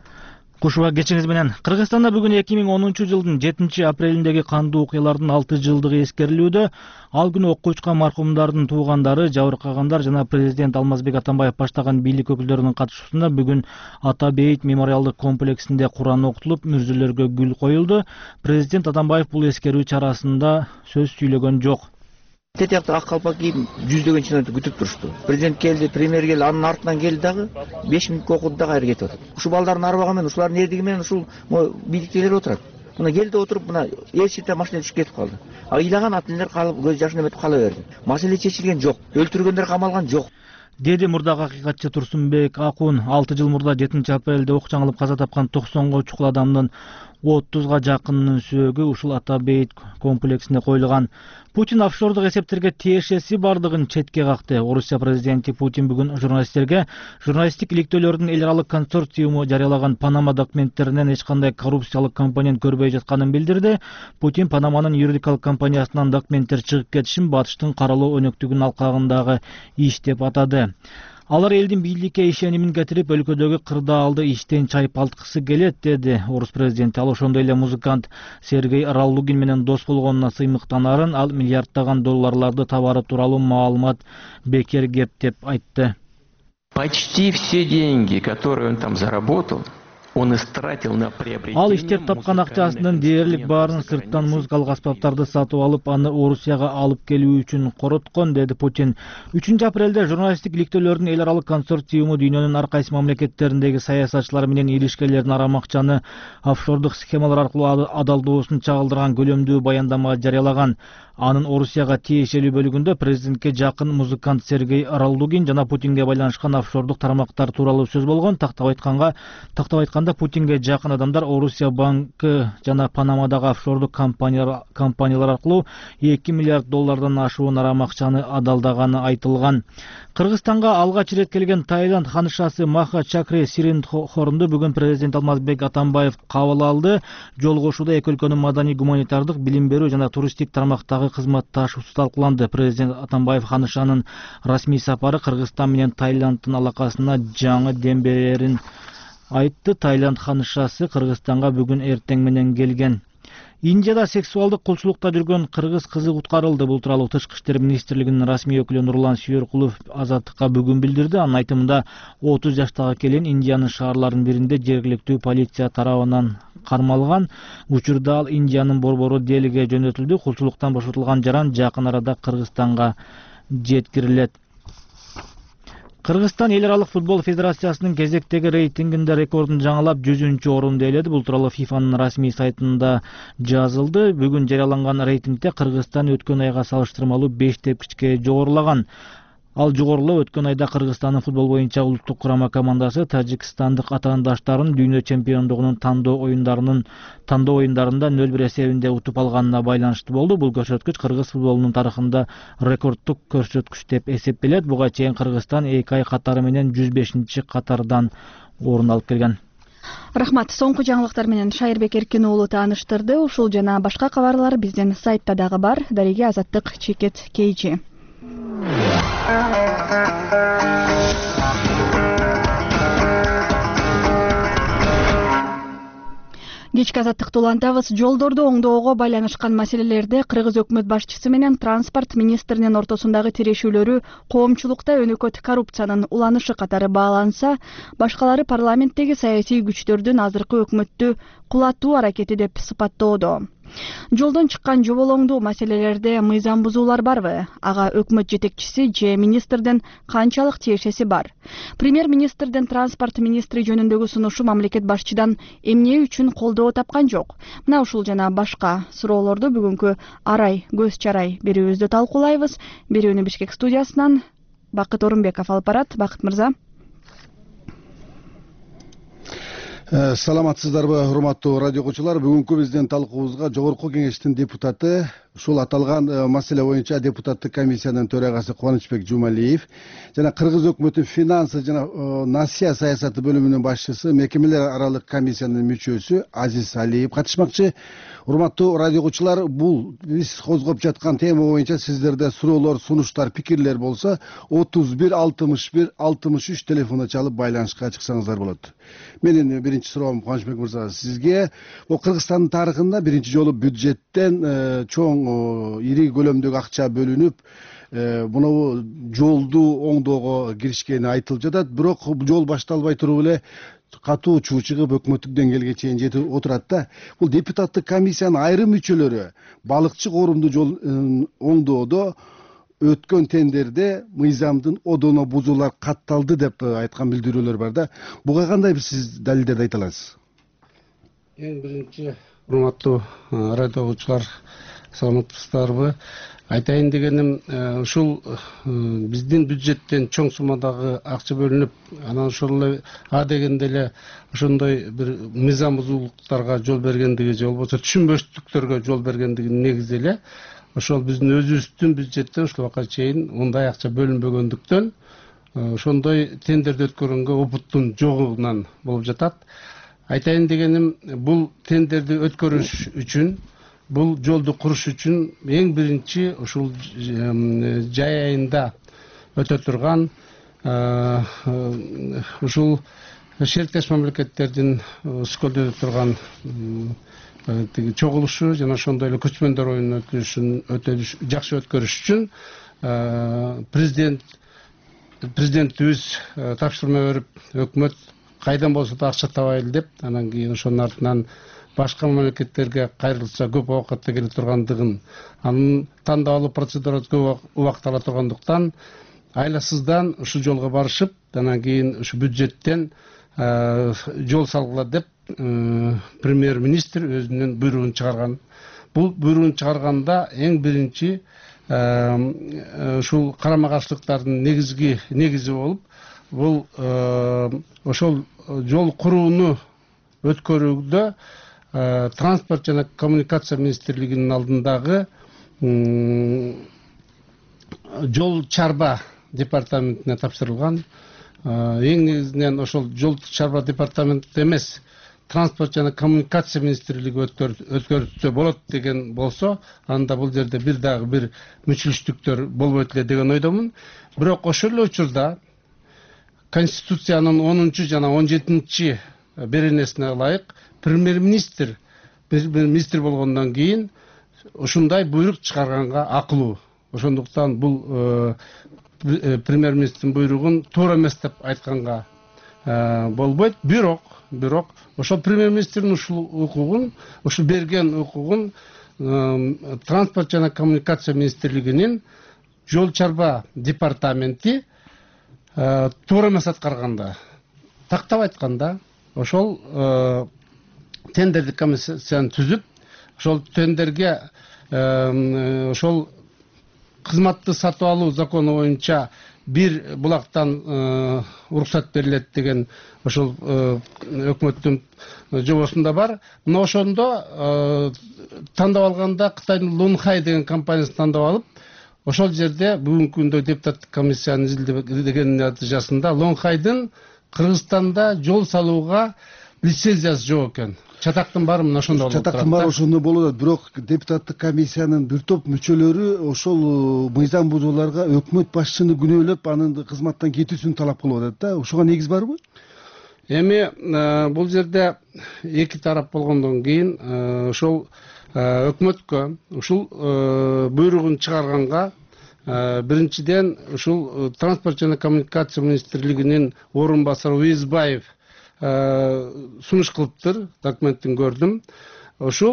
Кушуба кечиңиз менен. Кыргызстанда бүгүн 2010 жылдын 7 апрелиндеги кандуу окуялардын 6 жылдыгы эскерилүүдө. Ал күнү окко учкан маркумдардын туугандары, жабыркагандар жана президент Алмазбек Атамбаев баштаган бийлик өкүлдөрүнүн катышуусунда бүгүн Ата Бейит мемориалдык комплексинде Куран окутулуп, мүрзөлөргө гүл коюлду. Президент Атамбаев бул эскерүү чарасында сөз сүйлөгөн жок. Тетиякты ак калпак кийип жүздөгөн чиновник күтүп турушту. Президент келди, премьер келди, анын артынан келди дагы 5 мүнөткө окуду дагы кайра кетип атат. Ушу балдардын арбагы менен, ушулардын эрдиги менен ушул бийликтегилер отурат. Мына келди отуруп, мына элчите машина түшүп кетип калды. Ыйлаган ата-энелер калып, көз жашын эметип кала берди. Маселе чечилген жок, өлтүргөндөр камалган жок. Деди мурдагы акыйкатчы Турсунбек Акун 6 жыл мурда 7 апрелде ок жаңылып каза тапкан 90га чукул адамдын 30га жакынынын сөөгү ушул Ата Бейит комплексинде коюлган. Путин офшордук эсептерге тиешеси бардыгын четке какты. Орусия президенти Путин бүгүн журналисттерге журналисттик иликтөөлөрдүн эл аралык консорциуму жарыялаган Панама документтеринен эч кандай коррупциялык компонент көрбөй жатканын билдирди. Путин Панаманын юридикалык компаниясынан документтер чыгып кетишин батыштын каралоо өнөктүгүнүн алкагындагы иш деп атады. Алар элдин бийликке ишенимин кетирип, өлкөдөгү кырдаалды иштен чайпалткысы келет, деди Орус президенти. Ал ошондой эле музыкант Сергей Раллугин менен дос болгонуна сыймыктанарын, ал миллиарддаган долларларды табары тууралуу маалымат бекер кеп деп айтты. Почти все деньги, которые он там заработал, он истратил на приобретение. Ал иштеп тапкан акчасынын дээрлик баарын сырттан музыкалык аспаптарды сатып алып, аны Орусияга алып келүү үчүн короткон, деди Путин. 3 апрелде журналисттик иликтөөлөрдүн эл аралык консорциуму дүйнөнүн ар кайсы мамлекеттериндеги саясатчылар менен илишкерлердин арам акчаны офшордук схемалар аркылуу адалдоосун чагылдырган көлөмдүү баяндама жарыялаган. Анын Орусияга тиешелүү бөлүгүндө президентке жакын музыкант Сергей Раллугин жана Путинге байланышкан офшордук тармактар тууралуу сөз болгон. Тактап айтканда Путинге жакын адамдар Орусия банкы жана Панамадагы офшордук компаниялар аркылуу 2 миллиард доллардан ашуун арам акчаны адалдаганы айтылган. Кыргызстанга алгач ирет келген Таиланд ханышасы Маха Чакри Сиринхорнду бүгүн президент Алмазбек Атамбаев кабыл алды. Жолугушууда эки өлкөнүн маданий, гуманитардык, билим берүү жана туристтик тармактагы кызматташуусу талкууланды. Президент Атамбаев ханышанын расмий сапары Кыргызстан менен Таиланддын алакасына жаңы дем берерин айтты. Таиланд ханышасы Кыргызстанга бүгүн эртең менен келген. Индияда сексуалдык кулчулукта жүргөн кыргыз кызы куткарылды. Бул тууралуу Тышкы иштер министрлигинин расмий өкүлү Нурлан Сүйөркулов Азаттыкка бүгүн билдирди. Анын айтымында 30 жаштагы келин Индиянын шаарларынын биринде жергиликтүү полиция тарабынан кармалган. Учурда ал Индиянын борбору Делиге жөнөтүлдү. Кулчулуктан бошотулган жаран жакын арада Кыргызстанга жеткирилет. Кыргызстан эл аралык футбол федерациясынын кезектеги рейтингинде рекордун жаңылап 100-орунду ээледи. Бул тууралуу ФИФАнын расмий сайтында жазылды. Бүгүн жарыяланган рейтингде Кыргызстан өткөн айга салыштырмалуу 5 тепкичке жогорулаган. Ал жогорулоо өткөн айда Кыргызстандын футбол боюнча улуттук курама командасы тажикстандык атаандаштарын дүйнө чемпиондугунун тандоо оюндарында 0-1 эсебинде утуп алганына байланыштуу болду. Бул көрсөткүч кыргыз футболунун тарыхында рекорддук көрсөткүч деп эсептелет. Буга чейин Кыргызстан 2 ай катары менен 105-катардан орун алып келген. Рахмат. Соңку жаңылыктар менен Шайырбек Эркен уулу тааныштырды. Ушул жана башка кабарлар биздин сайтта дагы бар. Дареге Азаттык Чекет Кейчи. Кечки азаттыкты улантабыз. Жолдорду оңдоого байланышкан маселелерде Кыргыз өкмөт башчысы менен транспорт министринин ортосундагы тирешүүлөрү коомчулукта өнөкөт коррупциянын уланышы катары бааланса, башкалары парламенттеги саясий күчтөрдүн азыркы өкмөттү кулатуу аракети деп сыпаттоодо. Жолдон чыккан жоболоңдуу маселелерде мыйзам бузуулар барбы? Ага өкмөт жетекчиси же министрдин канчалык тиешеси бар? Премьер-министрдин транспорт министри жөнүндөгү сунушу мамлекет башчыдан эмне үчүн колдоо тапкан жок? Мына ушул жана башка суроолорду бүгүнкү арай көз чарай берүүбүздө талкуулайбыз. Берүүнү Бишкек студиясынан Бакыт Орунбеков алып барат. Бакыт мырза. Саламатсыздарбы, урматтуу радио окуучулар. Бүгүнкү биздин талкуубузга жогорку кеңештин депутаты, ушул аталган маселе боюнча депутаттык комиссиянын төрагасы Кубанычбек Жумалиев жана Кыргыз өкмөтүнүн финансы жана насия саясаты бөлүмүнүн башчысы, мекемелер аралык комиссиянын мүчөсү Азиз Алиев катышмакчы. Урматтуу радио окуучулар, бул биз козгоп жаткан тема боюнча сиздерде суроолор, сунуштар, пикирлер болсо 31 61 63 телефонуна чалып байланышка чыксаңыздар болот. Менин биринчи суроом Кубанычбек мырза сизге. Бул Кыргызстандын тарыхында биринчи жолу бюджеттен чоң ири көлөмдөгү акча бөлүнүп, мына жолду оңдоого киришкени айтылып жатат. Бирок жол башталбай туруп эле катуу чуу чыгып өкмөттүк деңгээлге чейин жетип отурат да. Бул депутаттык комиссиянын айрым мүчөлөрү балыкчы корумду жол оңдоодо өткөн тендерде мыйзамдын одоно бузуулар катталды деп айткан билдирүүлөр бар да. Буга кандай сиз далилдерди айта аласыз? Эң биринчи, урматтуу радио окуучулар, саламатсыздарбы? Айтайын дегеним, ушул биздин бюджеттен чоң суммадагы акча бөлүнүп, анан ошол эле а дегенде эле ошондой бир мыйзам бузуулуктарга жол бергендиги же болбосо түшүнбөчтүктөргө жол бергендигин негизи эле ошол биздин өзүбүздүн бюджеттен ушул убакка чейин мындай акча бөлүнбөгөндүктөн ошондой тендерди өткөргөнгө опыттун жогунан болуп жатат. Айтайын дегеним, бул тендерди өткөрүш үчүн, бул жолду куруш үчүн эң биринчи ушул жай айында өтө турган ушул шериктеш мамлекеттердин Сколдо өтө турган чогулушу жана ошондой эле көчмөндөр оюнун жакшы өткөрүш үчүн президентибиз тапшырма берип, өкмөт кайдан болсо да акча табайлы деп, анан кийин ошонун артынан башка мамлекеттерге кайрылса көп убакытта келе тургандыгын, анын тандап алуу процедурасы көп убакыт ала тургандыктан айласыздан ушул жолго барышып, анан кийин ушу бюджеттен жол салгыла деп премьер-министр өзүнүн буйругун чыгарган. Бул буйругун чыгарганда эң биринчи ушул карама каршылыктардын негизи болуп, бул ошол жол курууну өткөрүүдө транспорт жана коммуникация министрлигинин алдындагы жол чарба департаментине тапшырылган. Эң негизинен ошол жол чарба департаменти эмес, транспорт жана коммуникация министрлиги өткөрүлсө болот деген болсо, анда бул жерде бир дагы бир мүчүлүштүктөр болбойт эле деген ойдомун. Бирок ошол эле учурда Конституциянын 10 жана 17 беренесине ылайык премьер-министр болгондон кийин ушундай буйрук чыгарганга акылуу. Ошондуктан бул премьер-министрдин буйругун туура эмес деп айтканга болбойт. Бирок ошол премьер-министрдин ушул укугун, ушул берген укугун транспорт жана коммуникация министрлигинин жол чарба департаменти туура эмес аткарганда, тактап айтканда, ошол тендердик комиссияны түзүп, ошол тендерге ошол кызматты сатып алуу закону боюнча бир булактан уруксат берилет деген ошол өкмөттүн жобосунда бар. Мына ошондо тандап алганда Кытайдын Лунхай деген компаниясын тандап алып, ошол жерде бүгүнкү күндө депутаттык комиссиянын изилдеген натыйжасында Лунхайдын Кыргызстанда жол салууга лицензиясы жок экен. Чатактын баары мына ошондо болот. Чатактын баары ошондо болот, бирок депутаттык комиссиянын бир топ мүчөлөрү ошол мыйзам бузууларга өкмөт башчыны күнөөлөп, анын кызматтан кетүүсүн талап кылып атат да. Ошого негиз барбы? Эми бул жерде эки тарап болгондон кийин ошол өкмөткө ушул буйругун чыгарганга биринчиден ушул транспорт жана коммуникация министрлигинин орун басары Уезбаев сунуш кылыптыр, документтин көрдүм. Ушул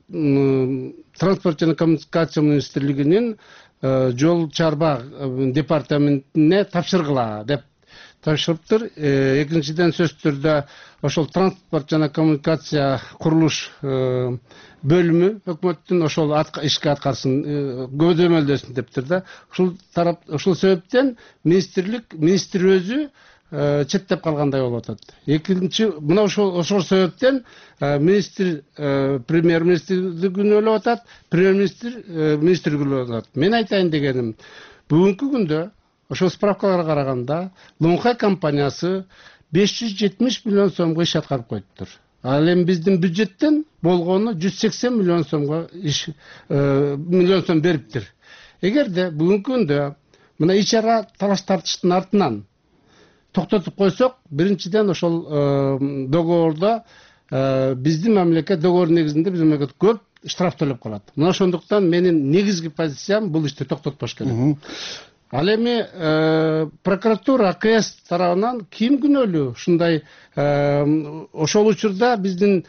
транспорт жана коммуникация министрлигинин жол чарба департаментине тапшыргыла деп тапшырыптыр. Экинчиден сөзсүз түрдө ошол транспорт жана коммуникация курулуш бөлүмү өкмөттүн ошол ишке аткарсын, көзөмөлдөсүн дептир да. Ушул себептен министр өзү четтеп калгандай болуп атат. Экинчи, мына ошол себептен министр премьер-министрлигин ойлоп атат, премьер-министр министрлигин ойлоп атат. Мен айтайын дегеним, бүгүнкү күндө ошол справкаларга караганда Лоңхай компаниясы 570 миллион сомго иш аткарып коюптур. Ал эми биздин бюджеттен болгону 180 миллион сомго миллион сом бериптир. Эгерде бүгүнкү күндө мына ичара талаш тартыштын артынан токтотуп койсок, биринчиден ошол договордо биздин мамлекет договор негизинде биздин мамлекет көп штраф төлөп калат. Мына ошондуктан менин негизги позициям бул ишти токтотпош керек. Ал эми прокуратура, АКС тарабынан ким күнөөлүү? Ушундай ошол учурда биздин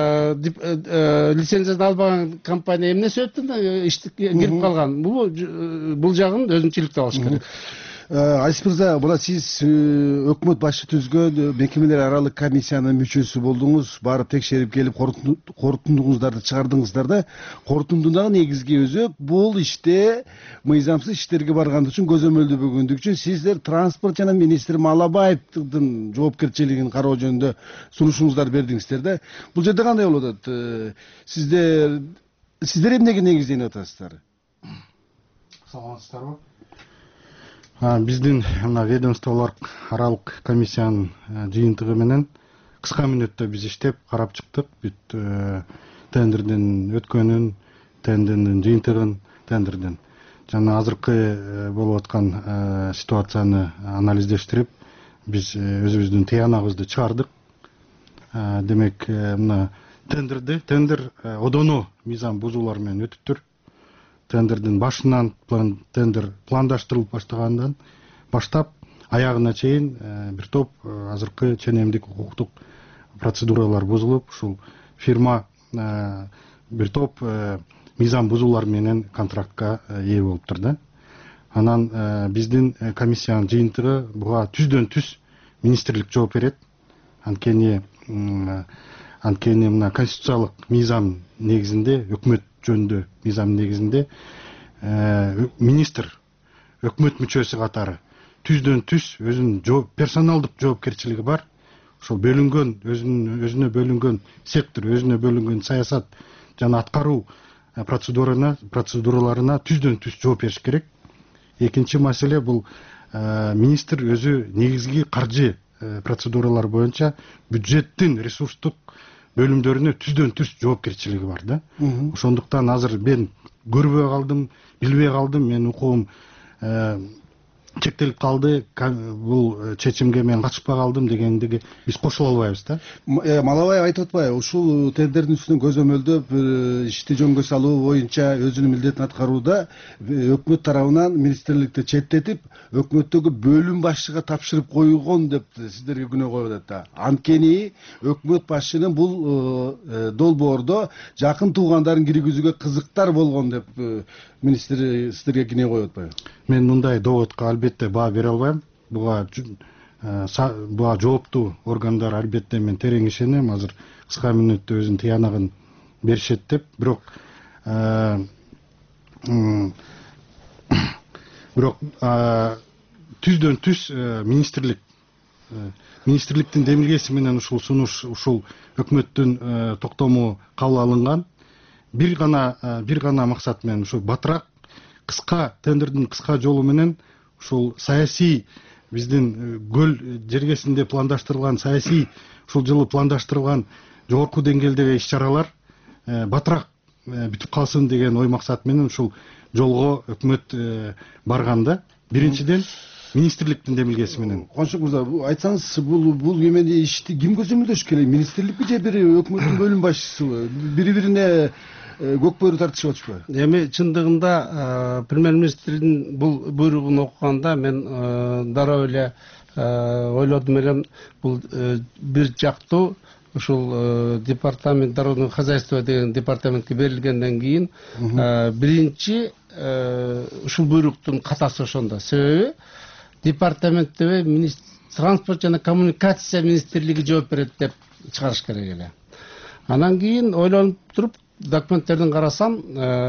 лицензиясын албаган компания эмне себептен ишти кирип калган? Бул жагын өзүнчөлүктүү алыш керек. Айсип мырза, мына сиз өкмөт башы түзгөн мекемелер аралык комиссиянын мүчөсү болдуңуз, барып текшерип келип корутундуңуздарды чыгардыңыздар да. Корутундунун негизги өзү бул иште мыйзамсыз иштерге баргандык үчүн көзөмөлдөнбөгөндүк үчүн сиздер транспорт жана министр Малабаевдин жоопкерчилигин кароо жөнүндө сунушуңуздарды бердиңиздер да. Бул жерде кандай болуп атат? Сиздер эмнеге негизденип атасыздар? Саламатсыздарбы? Биздин ведомстволор аралык комиссиянын жыйынтыгы менен кыска мүнөттө биз иштеп карап чыктык. Бүт тендердин өткөнүн, тендердин жыйынтыгын, тендердин жана азыркы болуп аткан ситуацияны анализдештирип, биз өзүбүздүн тыянагыбызды чыгардык. Демек, мына тендер одоно мыйзам бузуулар менен өтүптүр. Тендердин башынан тендер пландаштырылып баштагандан баштап аягына чейин бир топ азыркы ченемдик укуктук процедуралар бузулуп, ушул фирма бир топ мыйзам бузуулар менен контрактка ээ болуптур да. Анан биздин комиссиянын жыйынтыгы буга түздөн түз министрлик жооп берет. Анткени мына конституциялык мыйзам негизинде, өкмөт жөнүндө мыйзам негизинде министр өкмөт мүчөсү катары түздөн түз өзүнүн персоналдык жоопкерчилиги бар. Ошол бөлүнгөн өзүнө бөлүнгөн сектор, өзүнө бөлүнгөн саясат жана аткаруу процедураларына түздөн түз жооп бериш керек. Экинчи маселе бул министр өзү негизги каржы процедуралар боюнча бюджеттин ресурстук бөлүмдөрүнө түздөн түз жоопкерчилиги бар да. Ошондуктан азыр мен көрбөй калдым, билбей калдым, менин укугум чектелип калды, бул чечимге мен катышпай калдым дегендеги биз кошула албайбыз да. Малабаев айтып атпайбы, ушул тендердин үстүнөн көзөмөлдөп ишти жөнгө салуу боюнча өзүнүн милдетин аткарууда өкмөт тарабынан министрликти четтетип, өкмөттөгү бөлүм башчыга тапшырып коюлгон деп сиздерге күнөө коюп атат да. Анткени өкмөт башчынын бул долбоордо жакын туугандарын киргизүүгө кызыктар болгон деп министр сиздерге күнөө коюп атпайбы? Мен мындай доводко албетте баа бере албайм. Буга жооптуу органдар албетте мен терең ишенем. Азыр кыска мүнөттө өзүнүн тыянагын беришет деп, бирок түздөн түз министрликтин демилгеси менен ушул сунуш, ушул өкмөттүн токтому кабыл алынган. Бир гана максат менен ушу батыраак кыска тендердин кыска жолу менен ушул саясий биздин көл жергесинде пландаштырылган саясий ушул жылы пландаштырылган жогорку деңгээлдеги иш чаралар батыраак бүтүп калсын деген ой максат менен ушул жолго өкмөт барганда. Биринчиден министрликтин демилгеси менен. Коншук мырза, айтсаңыз, бул эмени ишти ким көзөмөлдөш керек? Министрликпи же бир өкмөттүн бөлүм башчысыбы? Бири-бирине көк бөрү тартышып атышпайбы? Эми чындыгында премьер-министрдин бул буйругун окуганда мен дароо эле ойлодум элем, бул бир жактуу ушул департамент дорожного хозяйства деген департаментке берилгенден кийин биринчи ушул буйруктун катасы ошондо. Себеби департаментте транспорт жана коммуникация министрлиги жооп берет деп чыгарыш керек эле. Анан кийин ойлонуп туруп документтерден карасам,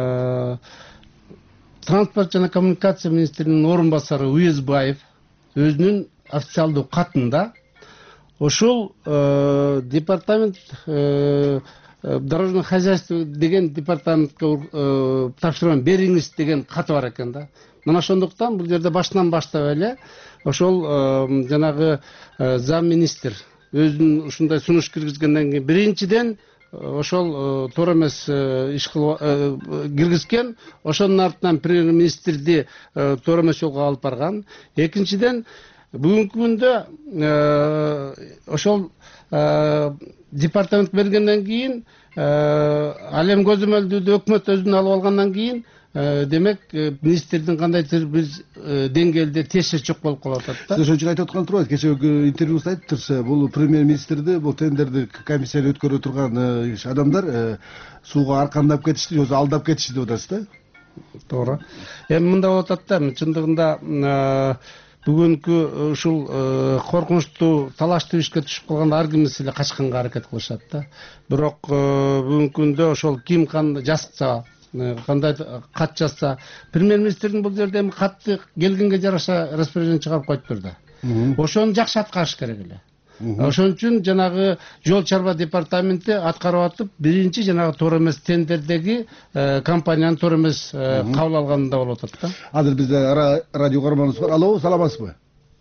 транспорт жана коммуникация министринин орун басары Уезбаев өзүнүн официалдуу катында ошол департамент дорожное хозяйство деген департаментке тапшырма бериңиз деген каты бар экен да. Мына ошондуктан бул жерде башынан баштап эле ошол жанагы зам министр өзүнүн ушундай сунуш киргизгенден кийин биринчиден ошол туура эмес иш киргизген, ошонун артынан премьер-министрди туура эмес жолго алып барган. Экинчиден бүгүнкү күндө ошол департамент бергенден кийин ал эми көзөмөлдүүдө өкмөт өзүнө алып алгандан кийин демек министрдин кандайдыр бир деңгээлде тиешеси жок болуп калып атат да. Сиз ошончо айтып аткан турбайбы? Кечеги интервьюсунда айтыптырсыз, бул премьер-министрди, бул тендерди комиссияны өткөрө турган адамдар сууга аркандап кетишти, же алдап кетишти деп атасыз да? Туура. Эми мындай болуп атат да, чындыгында бүгүнкү ушул коркунучтуу талаштуу ишке түшүп калганда ар кимиси эле качканга аракет кылышат да. Бирок бүгүнкү күндө ошол ким кандай жазса, кандай кат жазса, премьер-министрдин бул жерде эми катты келгенге жараша распоряжение чыгарып коюптур да. Ошону жакшы аткарыш керек эле. Ошон үчүн жанагы жол чарба департаменти аткарып атып, биринчи жанагы туура эмес тендердеги компанияны туура эмес кабыл алганда болуп атат да. Азыр бизде радио көрөрмөнүбүз бар. Алло, саламатсызбы?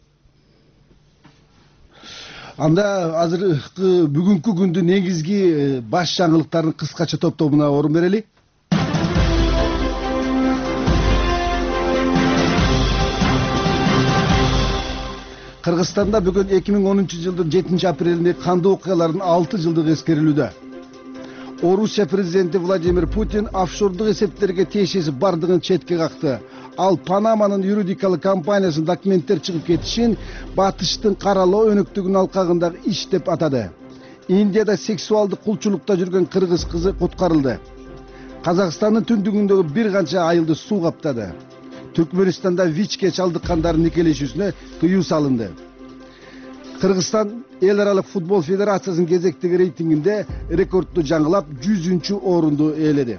Анда азыркы бүгүнкү күндүн негизги баш жаңылыктарын кыскача топтомуна орун берели. Кыргызстанда бүгүн 2010-жылдын 7-апрелинде кандуу окуялардын 6 жылдыгы эскерилүүдө. Орусия президенти Владимир Путин офшордук эсептерге тиешеси бардыгын четке какты. Ал Панаманын юридикалык компаниясынын документтер чыгып кетишин батыштын каралоо өнөктүгүнүн алкагындагы иш деп атады. Индияда сексуалдык кулчулукта жүргөн кыргыз кызы куткарылды. Казакстандын түндүгүндөгү бир канча айылды суу каптады. Түркмөнстанда ВИЧ-ке чалдыккандардын никелешүүсүнө тыюу салынды. Кыргызстан эл аралык футбол федерациясынын кезектеги рейтингинде рекордду жаңылап 100-орунду ээледи.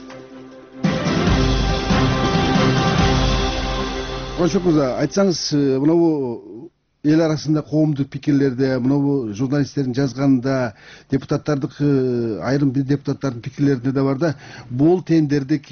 Ошо мырза, айтсаңыз, мынабу эл арасында коомдук пикирлерде, мынабу журналисттердин жазганында, депутаттардык айрым бир депутаттардын пикирлеринде да бар да, бул тендердик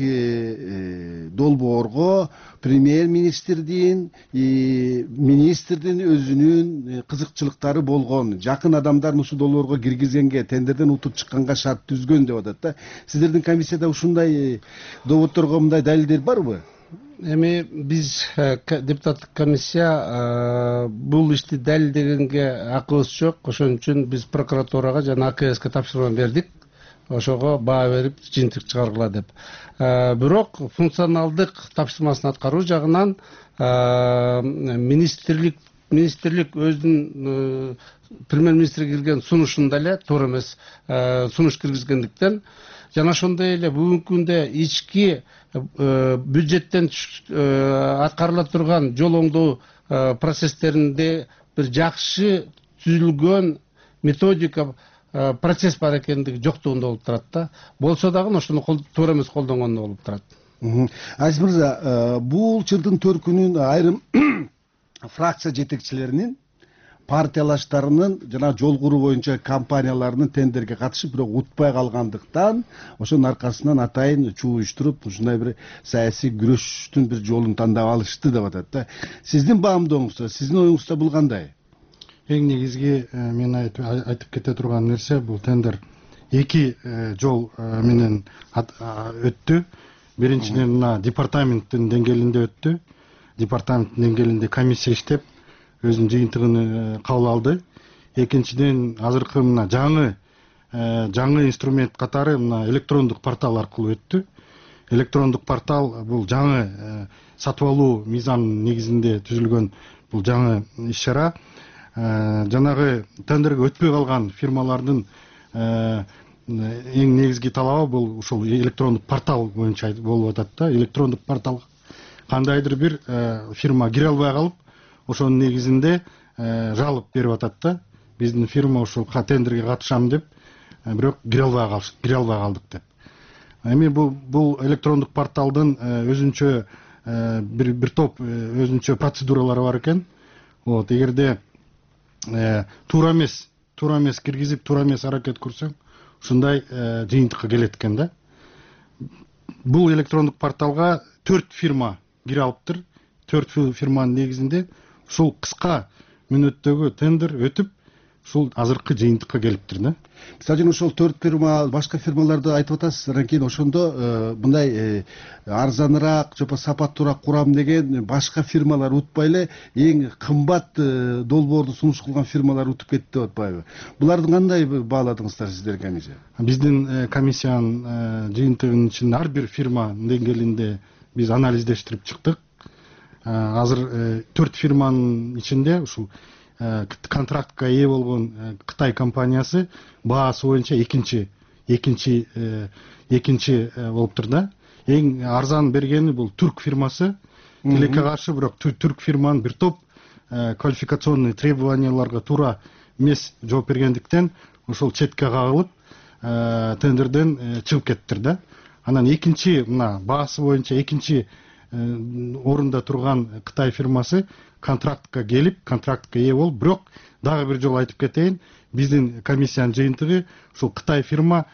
долбоорго премьер-министрдин, министрдин өзүнүн кызыкчылыктары болгон, жакын адамдарын ушул долбоорго киргизгенге, тендерден утуп чыкканга шарт түзгөн деп атат да. Сиздердин комиссияда ушундай доводдорго мындай далилдер барбы? Эми биз депутаттык комиссия бул ишти далилдегенге акыбыз жок. Ошон үчүн биз прокуратурага жана АКСке тапшырма бердик. Ошого баа берип жыйынтык чыгаргыла деп. Бирок функционалдык тапшырмасын аткаруу жагынан министрлик өзүнүн премьер-министрге кирген сунушунда эле туура эмес сунуш киргизгендиктен жана ошондой эле бүгүнкү күндө ички бюджеттен аткарыла турган жол оңдоо процесстеринде бир жакшы түзүлгөн методика процесс бар экендиги жоктугунда болуп турат да. Болсо дагы ошону туура эмес колдонгондо болуп турат. Азиз мырза, бул чырдын төркүнүн айрым фракция жетекчилеринин партиялаштарынын жана жол куруу боюнча компанияларынын тендерге катышып, бирок утпай калгандыктан ошонун аркасынан атайын чуу уюштуруп, ушундай бир саясий күрөштүн бир жолун тандап алышты деп атат да. Сиздин баамдооңузда, сиздин оюңузда бул кандай? Эң негизги мен айтып кете турган нерсе, бул тендер эки жол менен өттү. Биринчиден мына департаменттин деңгээлинде өттү. Департаменттин деңгээлинде комиссия иштеп, өзүнүн жыйынтыгын кабыл алды. Экинчиден азыркы мына жаңы инструмент катары мына электрондук портал аркылуу өттү. Электрондук портал бул жаңы сатып алуу мыйзамынын негизинде түзүлгөн бул жаңы иш чара. жанагы тендерге өтпөй калган фирмалардын эң негизги талабы бул ушул электрондук портал боюнча болуп атат да. Электрондук портал кандайдыр бир фирма кире албай калып, ошонун негизинде жалоп берип атат да. Биздин фирма ушул тендерге катышам деп, бирок кире албай калдык деп. Эми бул электрондук порталдын өзүнчө бир топ өзүнчө процедуралары бар экен. Вот, эгерде туура эмес киргизип, туура эмес аракет көрсөң, ушундай жыйынтыкка келет экен да. Бул электрондук порталга 4 фирма кире алыптыр. 4 фирманын негизинде ушул кыска мүнөттөгү тендер өтүп, ушул азыркы жыйынтыкка келиптир да. Мисалы үчүн ошол 4 фирма башка фирмаларды айтып атасыз, анан кийин ошондо мындай арзаныраак жопо сапаттуураак курам деген башка фирмалар утпай эле эң кымбат долбоорду сунуш кылган фирмалар утуп кетти деп атпайбы? Буларды кандай бааладыңыздар сиздер комиссия? Биздин комиссиянын жыйынтыгынын ичинде ар бир фирма деңгээлинде биз анализдештирип чыктык. Азыр 4 фирманын ичинде ушул контрактка ээ болгон Кытай компаниясы баасы боюнча экинчи болуптур да. Эң арзан бергени бул түрк фирмасы. Тилекке каршы, бирок түрк фирманын бир топ квалификационный требованияларга туура эмес жооп бергендиктен ошол четке кагылып тендерден чыгып кеттир да. Анан экинчи мына баасы боюнча экинчи орунда турган Кытай фирмасы контрактка келип, контрактка ээ болуп, бирок дагы бир жолу айтып кетейин, биздин комиссиянын жыйынтыгы ушул Кытай фирма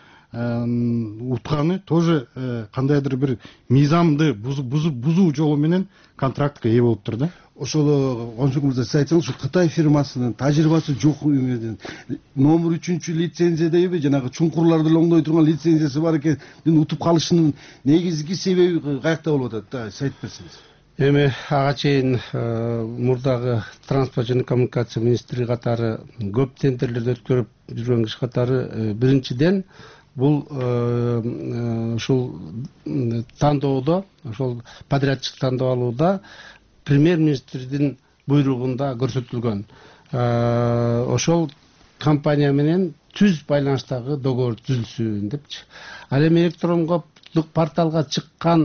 утканы тоже кандайдыр бир мыйзамды бузуу жолу менен контрактка ээ болуптур да. Ошол консулдукта сиз айтсаңыз, ушу Кытай фирмасынын тажрыйбасы жок номер 3-чү лицензиядеби, жанагы чуңкурларды оңдой турган лицензиясы бар экенин утуп калышынын негизги себеби каякта болуп атат да, сиз айтып берсеңиз. Эми ага чейин мурдагы транспорт жана коммуникация министри катары көп тендерлерди өткөрүп жүргөн киши катары биринчиден бул ушул тандоодо, ошол подрядчик тандап алууда премьер-министрдин буйругунда көрсөтүлгөн. Ошол компания менен түз байланыштагы договор түзүлсүн депчи. Ал эми электрондук порталга чыккан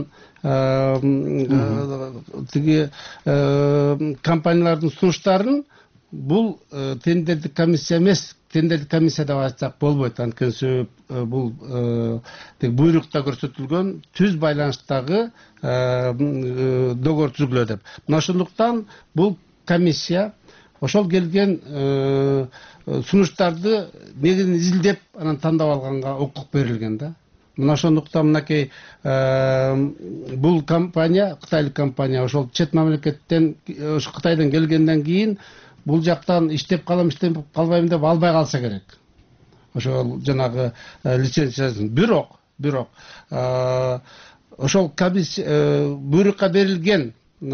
тиги компаниялардын сунуштарын бул тендердик комиссия эмес, тендердик комиссия деп айтсак болбойт. Анткени себеп бул буйрукта көрсөтүлгөн түз байланыштагы договор түзүлгүлө деп. Мына ошондуктан бул комиссия ошол келген сунуштарды негизин изилдеп, анан тандап алганга укук берилген да. Мына ошондуктан мынакей бул компания, кытайлык компания, ошол чет мамлекеттен, ошо Кытайдан келгенден кийин бул жактан иштеп калам, иштеп калбайм деп албай калса керек. Ошол жанагы лицензиясын. Бирок ошол буйрукта берилген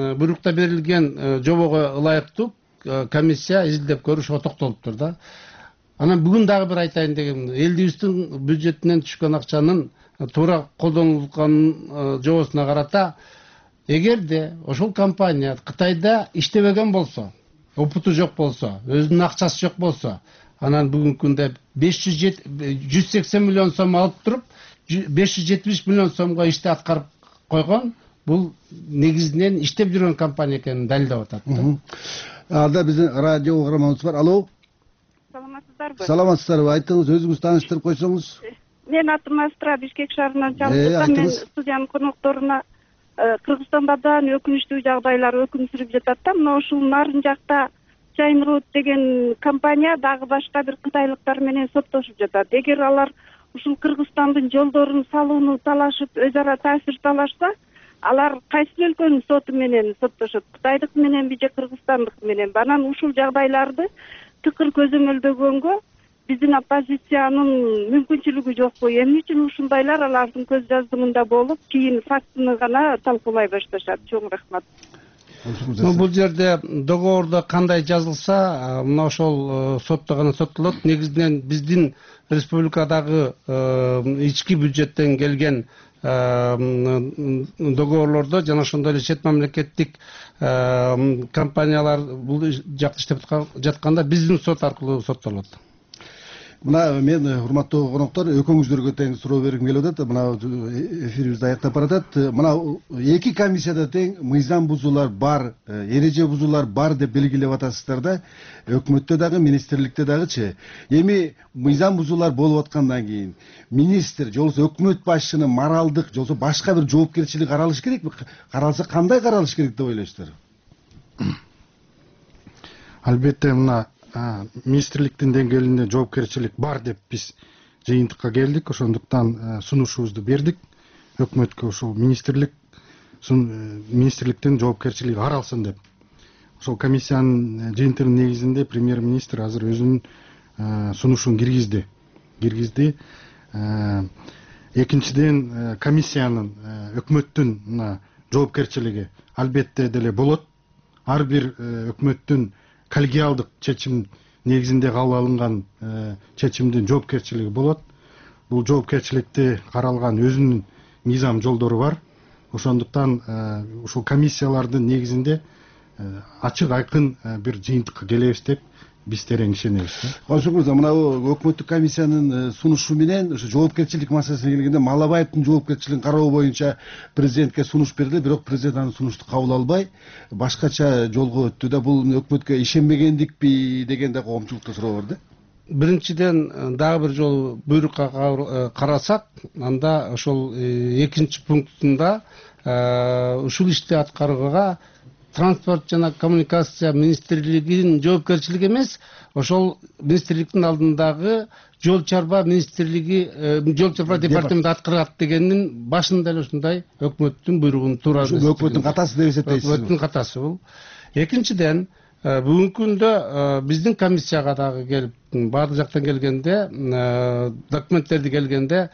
жобого ылайыктуу комиссия изилдеп көрүп ошого токтолуптур да. Анан бүгүн дагы бир айтайын дегем, элибиздин бюджетинен түшкөн акчанын туура колдонулганын жобосуна карата, эгерде ошол компания Кытайда иштебеген болсо, опыту жок болсо, өзүнүн акчасы жок болсо, анан бүгүнкү күндө 180 миллион сом алып туруп, 570 миллион сомго ишти аткарып койгон, бул негизинен иштеп жүргөн компания экенин далилдеп атат. Алда биздин радио угарманыбыз бар. Алло. Саламатсыздарбы? Саламатсыздарбы. Айтыңыз, өзүңүз тааныштырып койсоңуз. Мен атым Астра, Бишкек шаарынан чалып мен студиянын конокторуна Кыргызстанда да өкүнүчтүү жагдайлар өкүм сүрүп жатат да. Мына ушул нарын жакта Chainroad деген компания дагы башка бир кытайлыктар менен соттошуп жатат. Эгер алар ушул Кыргызстандын жолдорун салууну талашып, өз ара таасир талашса, алар кайсы өлкөнүн соту менен соттошот? Кытайдык мененби же Кыргызстандык менен? Анан ушул жагдайларды тыкыр көзөмөлдөгөнгө биздин оппозициянын мүмкүнчүлүгү жокпу? Эмне үчүн ушундайлар алардын көз жаздымында болуп, кийин фактыны гана талкуулай башташат? Чоң рахмат. Бул жерде договордо кандай жазылса, мына ошол сотто гана соттолот. Негизинен биздин республикадагы ички бюджеттен келген договорлордо жана ошондой эле чет мамлекеттик компаниялар бул жакты иштеп жатканда биздин сот аркылуу соттолот. Мына мен урматтуу коноктор экөөңүздөргө тең суроо бергим келип атат. Мына эфирибизди аяктап баратат. Мына эки комиссияда тең мыйзам бузуулар бар, эреже бузуулар бар деп белгилеп атасыздар да. Өкмөттө дагы, министрликте дагычы. Эми мыйзам бузуулар болуп аткандан кийин министр же болбосо өкмөт башчынын моралдык же болбосо башка бир жоопкерчилиги каралыш керекпи? Каралса кандай каралыш керек деп ойлойсуздар? Албетте мына министрликтин деңгээлинде жоопкерчилик бар деп биз жыйынтыкка келдик. Ошондуктан сунушубузду бердик өкмөткө, ушул министрликтин жоопкерчилиги каралсын деп. Ошол комиссиянын жыйынтыгынын негизинде премьер-министр азыр өзүнүн сунушун киргизди. Экинчиден комиссиянын өкмөттүн жоопкерчилиги албетте деле болот. Ар бир өкмөттүн коллегиалдык чечим негизинде кабыл алынган чечимдин жоопкерчилиги болот. Бул жоопкерчиликти каралган өзүнүн мыйзам жолдору бар. Ошондуктан ушул комиссиялардын негизинде ачык айкын бир жыйынтыкка келебиз деп биз терең ишенебиз. Кошук мырза, мына өкмөттүк комиссиянын сунушу менен ошо жоопкерчилик маселесине келгенде Малабаевдин жоопкерчилигин кароо боюнча президентке сунуш берди, бирок президент анын сунушту кабыл албай башкача жолго өттү да. Бул өкмөткө ишенбегендикпи деген да коомчулукта суроо бар да. Биринчиден дагы бир жолу буйрукка карасак, анда ошол экинчи пунктунда ушул ишти аткарууга транспорт жана коммуникация министрлигинин жоопкерчилиги эмес, ошол министрликтин алдындагы жол чарба министрлиги, жол чарба департаменти аткарат дегенин башында эле ушундай өкмөттүн буйругун туура. Өкмөттүн катасы деп эсептейсиз? Өкмөттүн катасы бул. Экинчиден, бүгүнкү күндө биздин комиссияга дагы келип, баардык жактан келгенде, документтерди келгенде,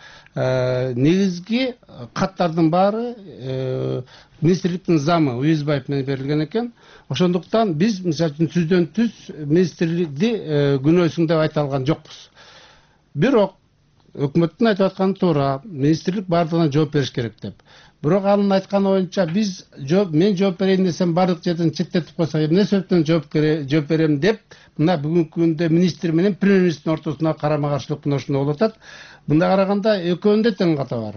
негизги каттардын баары министрликтин замы Уюзбаев менен берилген экен. Ошондуктан биз мисалы үчүн түздөн түз министрликти күнөөсүн деп айта алган жокпуз. Бирок өкмөттүн айтып атканы туура, министрлик баардыгына жооп бериш керек деп. Бирок анын айтканы боюнча биз мен жооп берейин десем баардык жерден четтетип койсо, эмне себептен жооп берем деп, мына бүгүнкү күндө министр менен премьер-министрдин ортосуна карама-каршылык мына ушундай болуп атат. Мындай караганда экөөнүндө тең ката бар.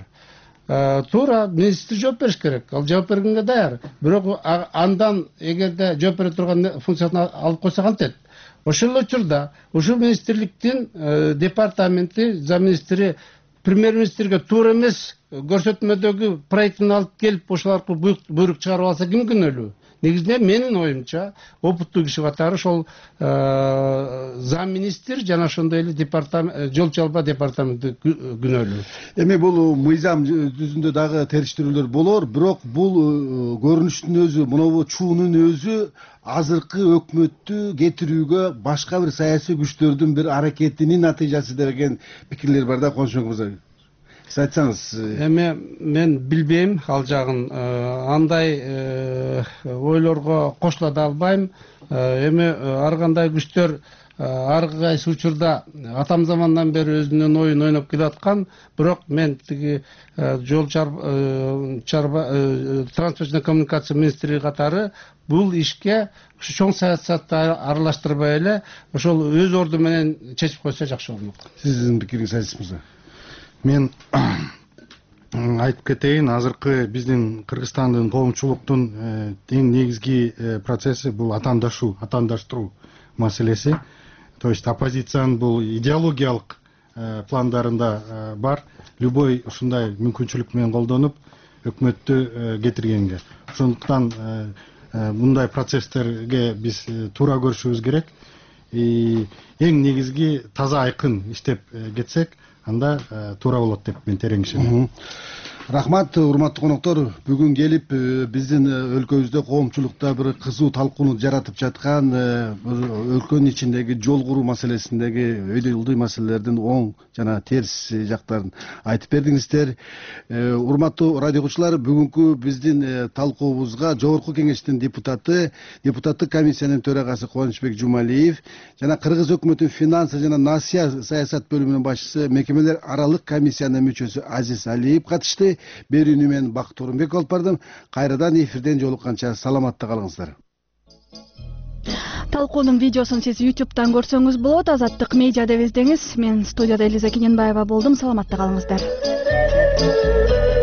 Туура министр жооп бериш керек. Ал жооп бергенге даяр. Бирок андан эгерде жооп бере турган функциясын алып койсо кантет? Ошол учурда ушул министрликтин департаменти замминистри премьер-министрге туура эмес көрсөтмөдөгү проектин алып келип ошол аркылуу буйрук чыгарып алса ким күнөөлүү? Негизинен менин оюмча опыттуу киши катары ошол замминистр жана ошондой эле департамент жол чалба департаменти күнөөлүү. Эми бул мыйзам жүзүндө дагы териштирүүлөр болор, бирок бул көрүнүштүн өзү, мынабу чуунун өзү азыркы өкмөттү кетирүүгө башка бир саясий күчтөрдүн бир аракетинин натыйжасы деген пикирлер бар да, Коншок мырза. Сиз айтсаңыз. Эми мен билбейм ал жагын, андай ойлорго кошула да албайм. Эми ар кандай күчтөр ар кайсы учурда атам замандан бери өзүнүн оюн ойноп келаткан, бирок мен тиги жол чарба транспорт жана коммуникация министри катары бул ишке чоң саясатты аралаштырбай эле ошол өз орду менен чечип койсо жакшы болмок. Сиздин пикириңиз Азиз мырза? Мен айтып кетейин, азыркы биздин Кыргызстандын коомчулуктун эң негизги процесси бул атаандаштыруу маселеси. То есть оппозициянын бул идеологиялык пландарында бар. Любой ушундай мүмкүнчүлүк менен колдонуп өкмөттү кетиргенге. Ошондуктан мындай процесстерге биз туура көрүшүбүз керек. Эң негизги таза айкын иштеп кетсек, анда туура болот деп мен терең ишенем. Рахмат, урматтуу коноктор. Бүгүн келип биздин өлкөбүздө коомчулукта бир кызуу талкууну жаратып жаткан өлкөнүн ичиндеги жол куруу маселесиндеги өйдөлдүү маселелердин оң жана терс жактарын айтып бердиңиздер. Урматтуу радио угуучулар, бүгүнкү биздин талкуубузга Жогорку Кеңештин депутаты, депутаттык комиссиянын төрагасы Кубанычбек Жумалиев жана Кыргыз өкмөтүнүн финансы жана насыя саясат бөлүмүнүн башчысы, мекемелер аралык комиссиянын мүчөсү Азиз Алиев катышты. кесиптеши берүүнү мен Бакыт Орунбеков алып бардым. Кайрадан эфирден жолукканча саламатта калыңыздар. Талкуунун видеосун сиз YouTube'дан көрсөңүз болот. Азаттык медиа деп издеңиз. Мен студияда Элиза Кененбаева болдум. Саламатта калыңыздар.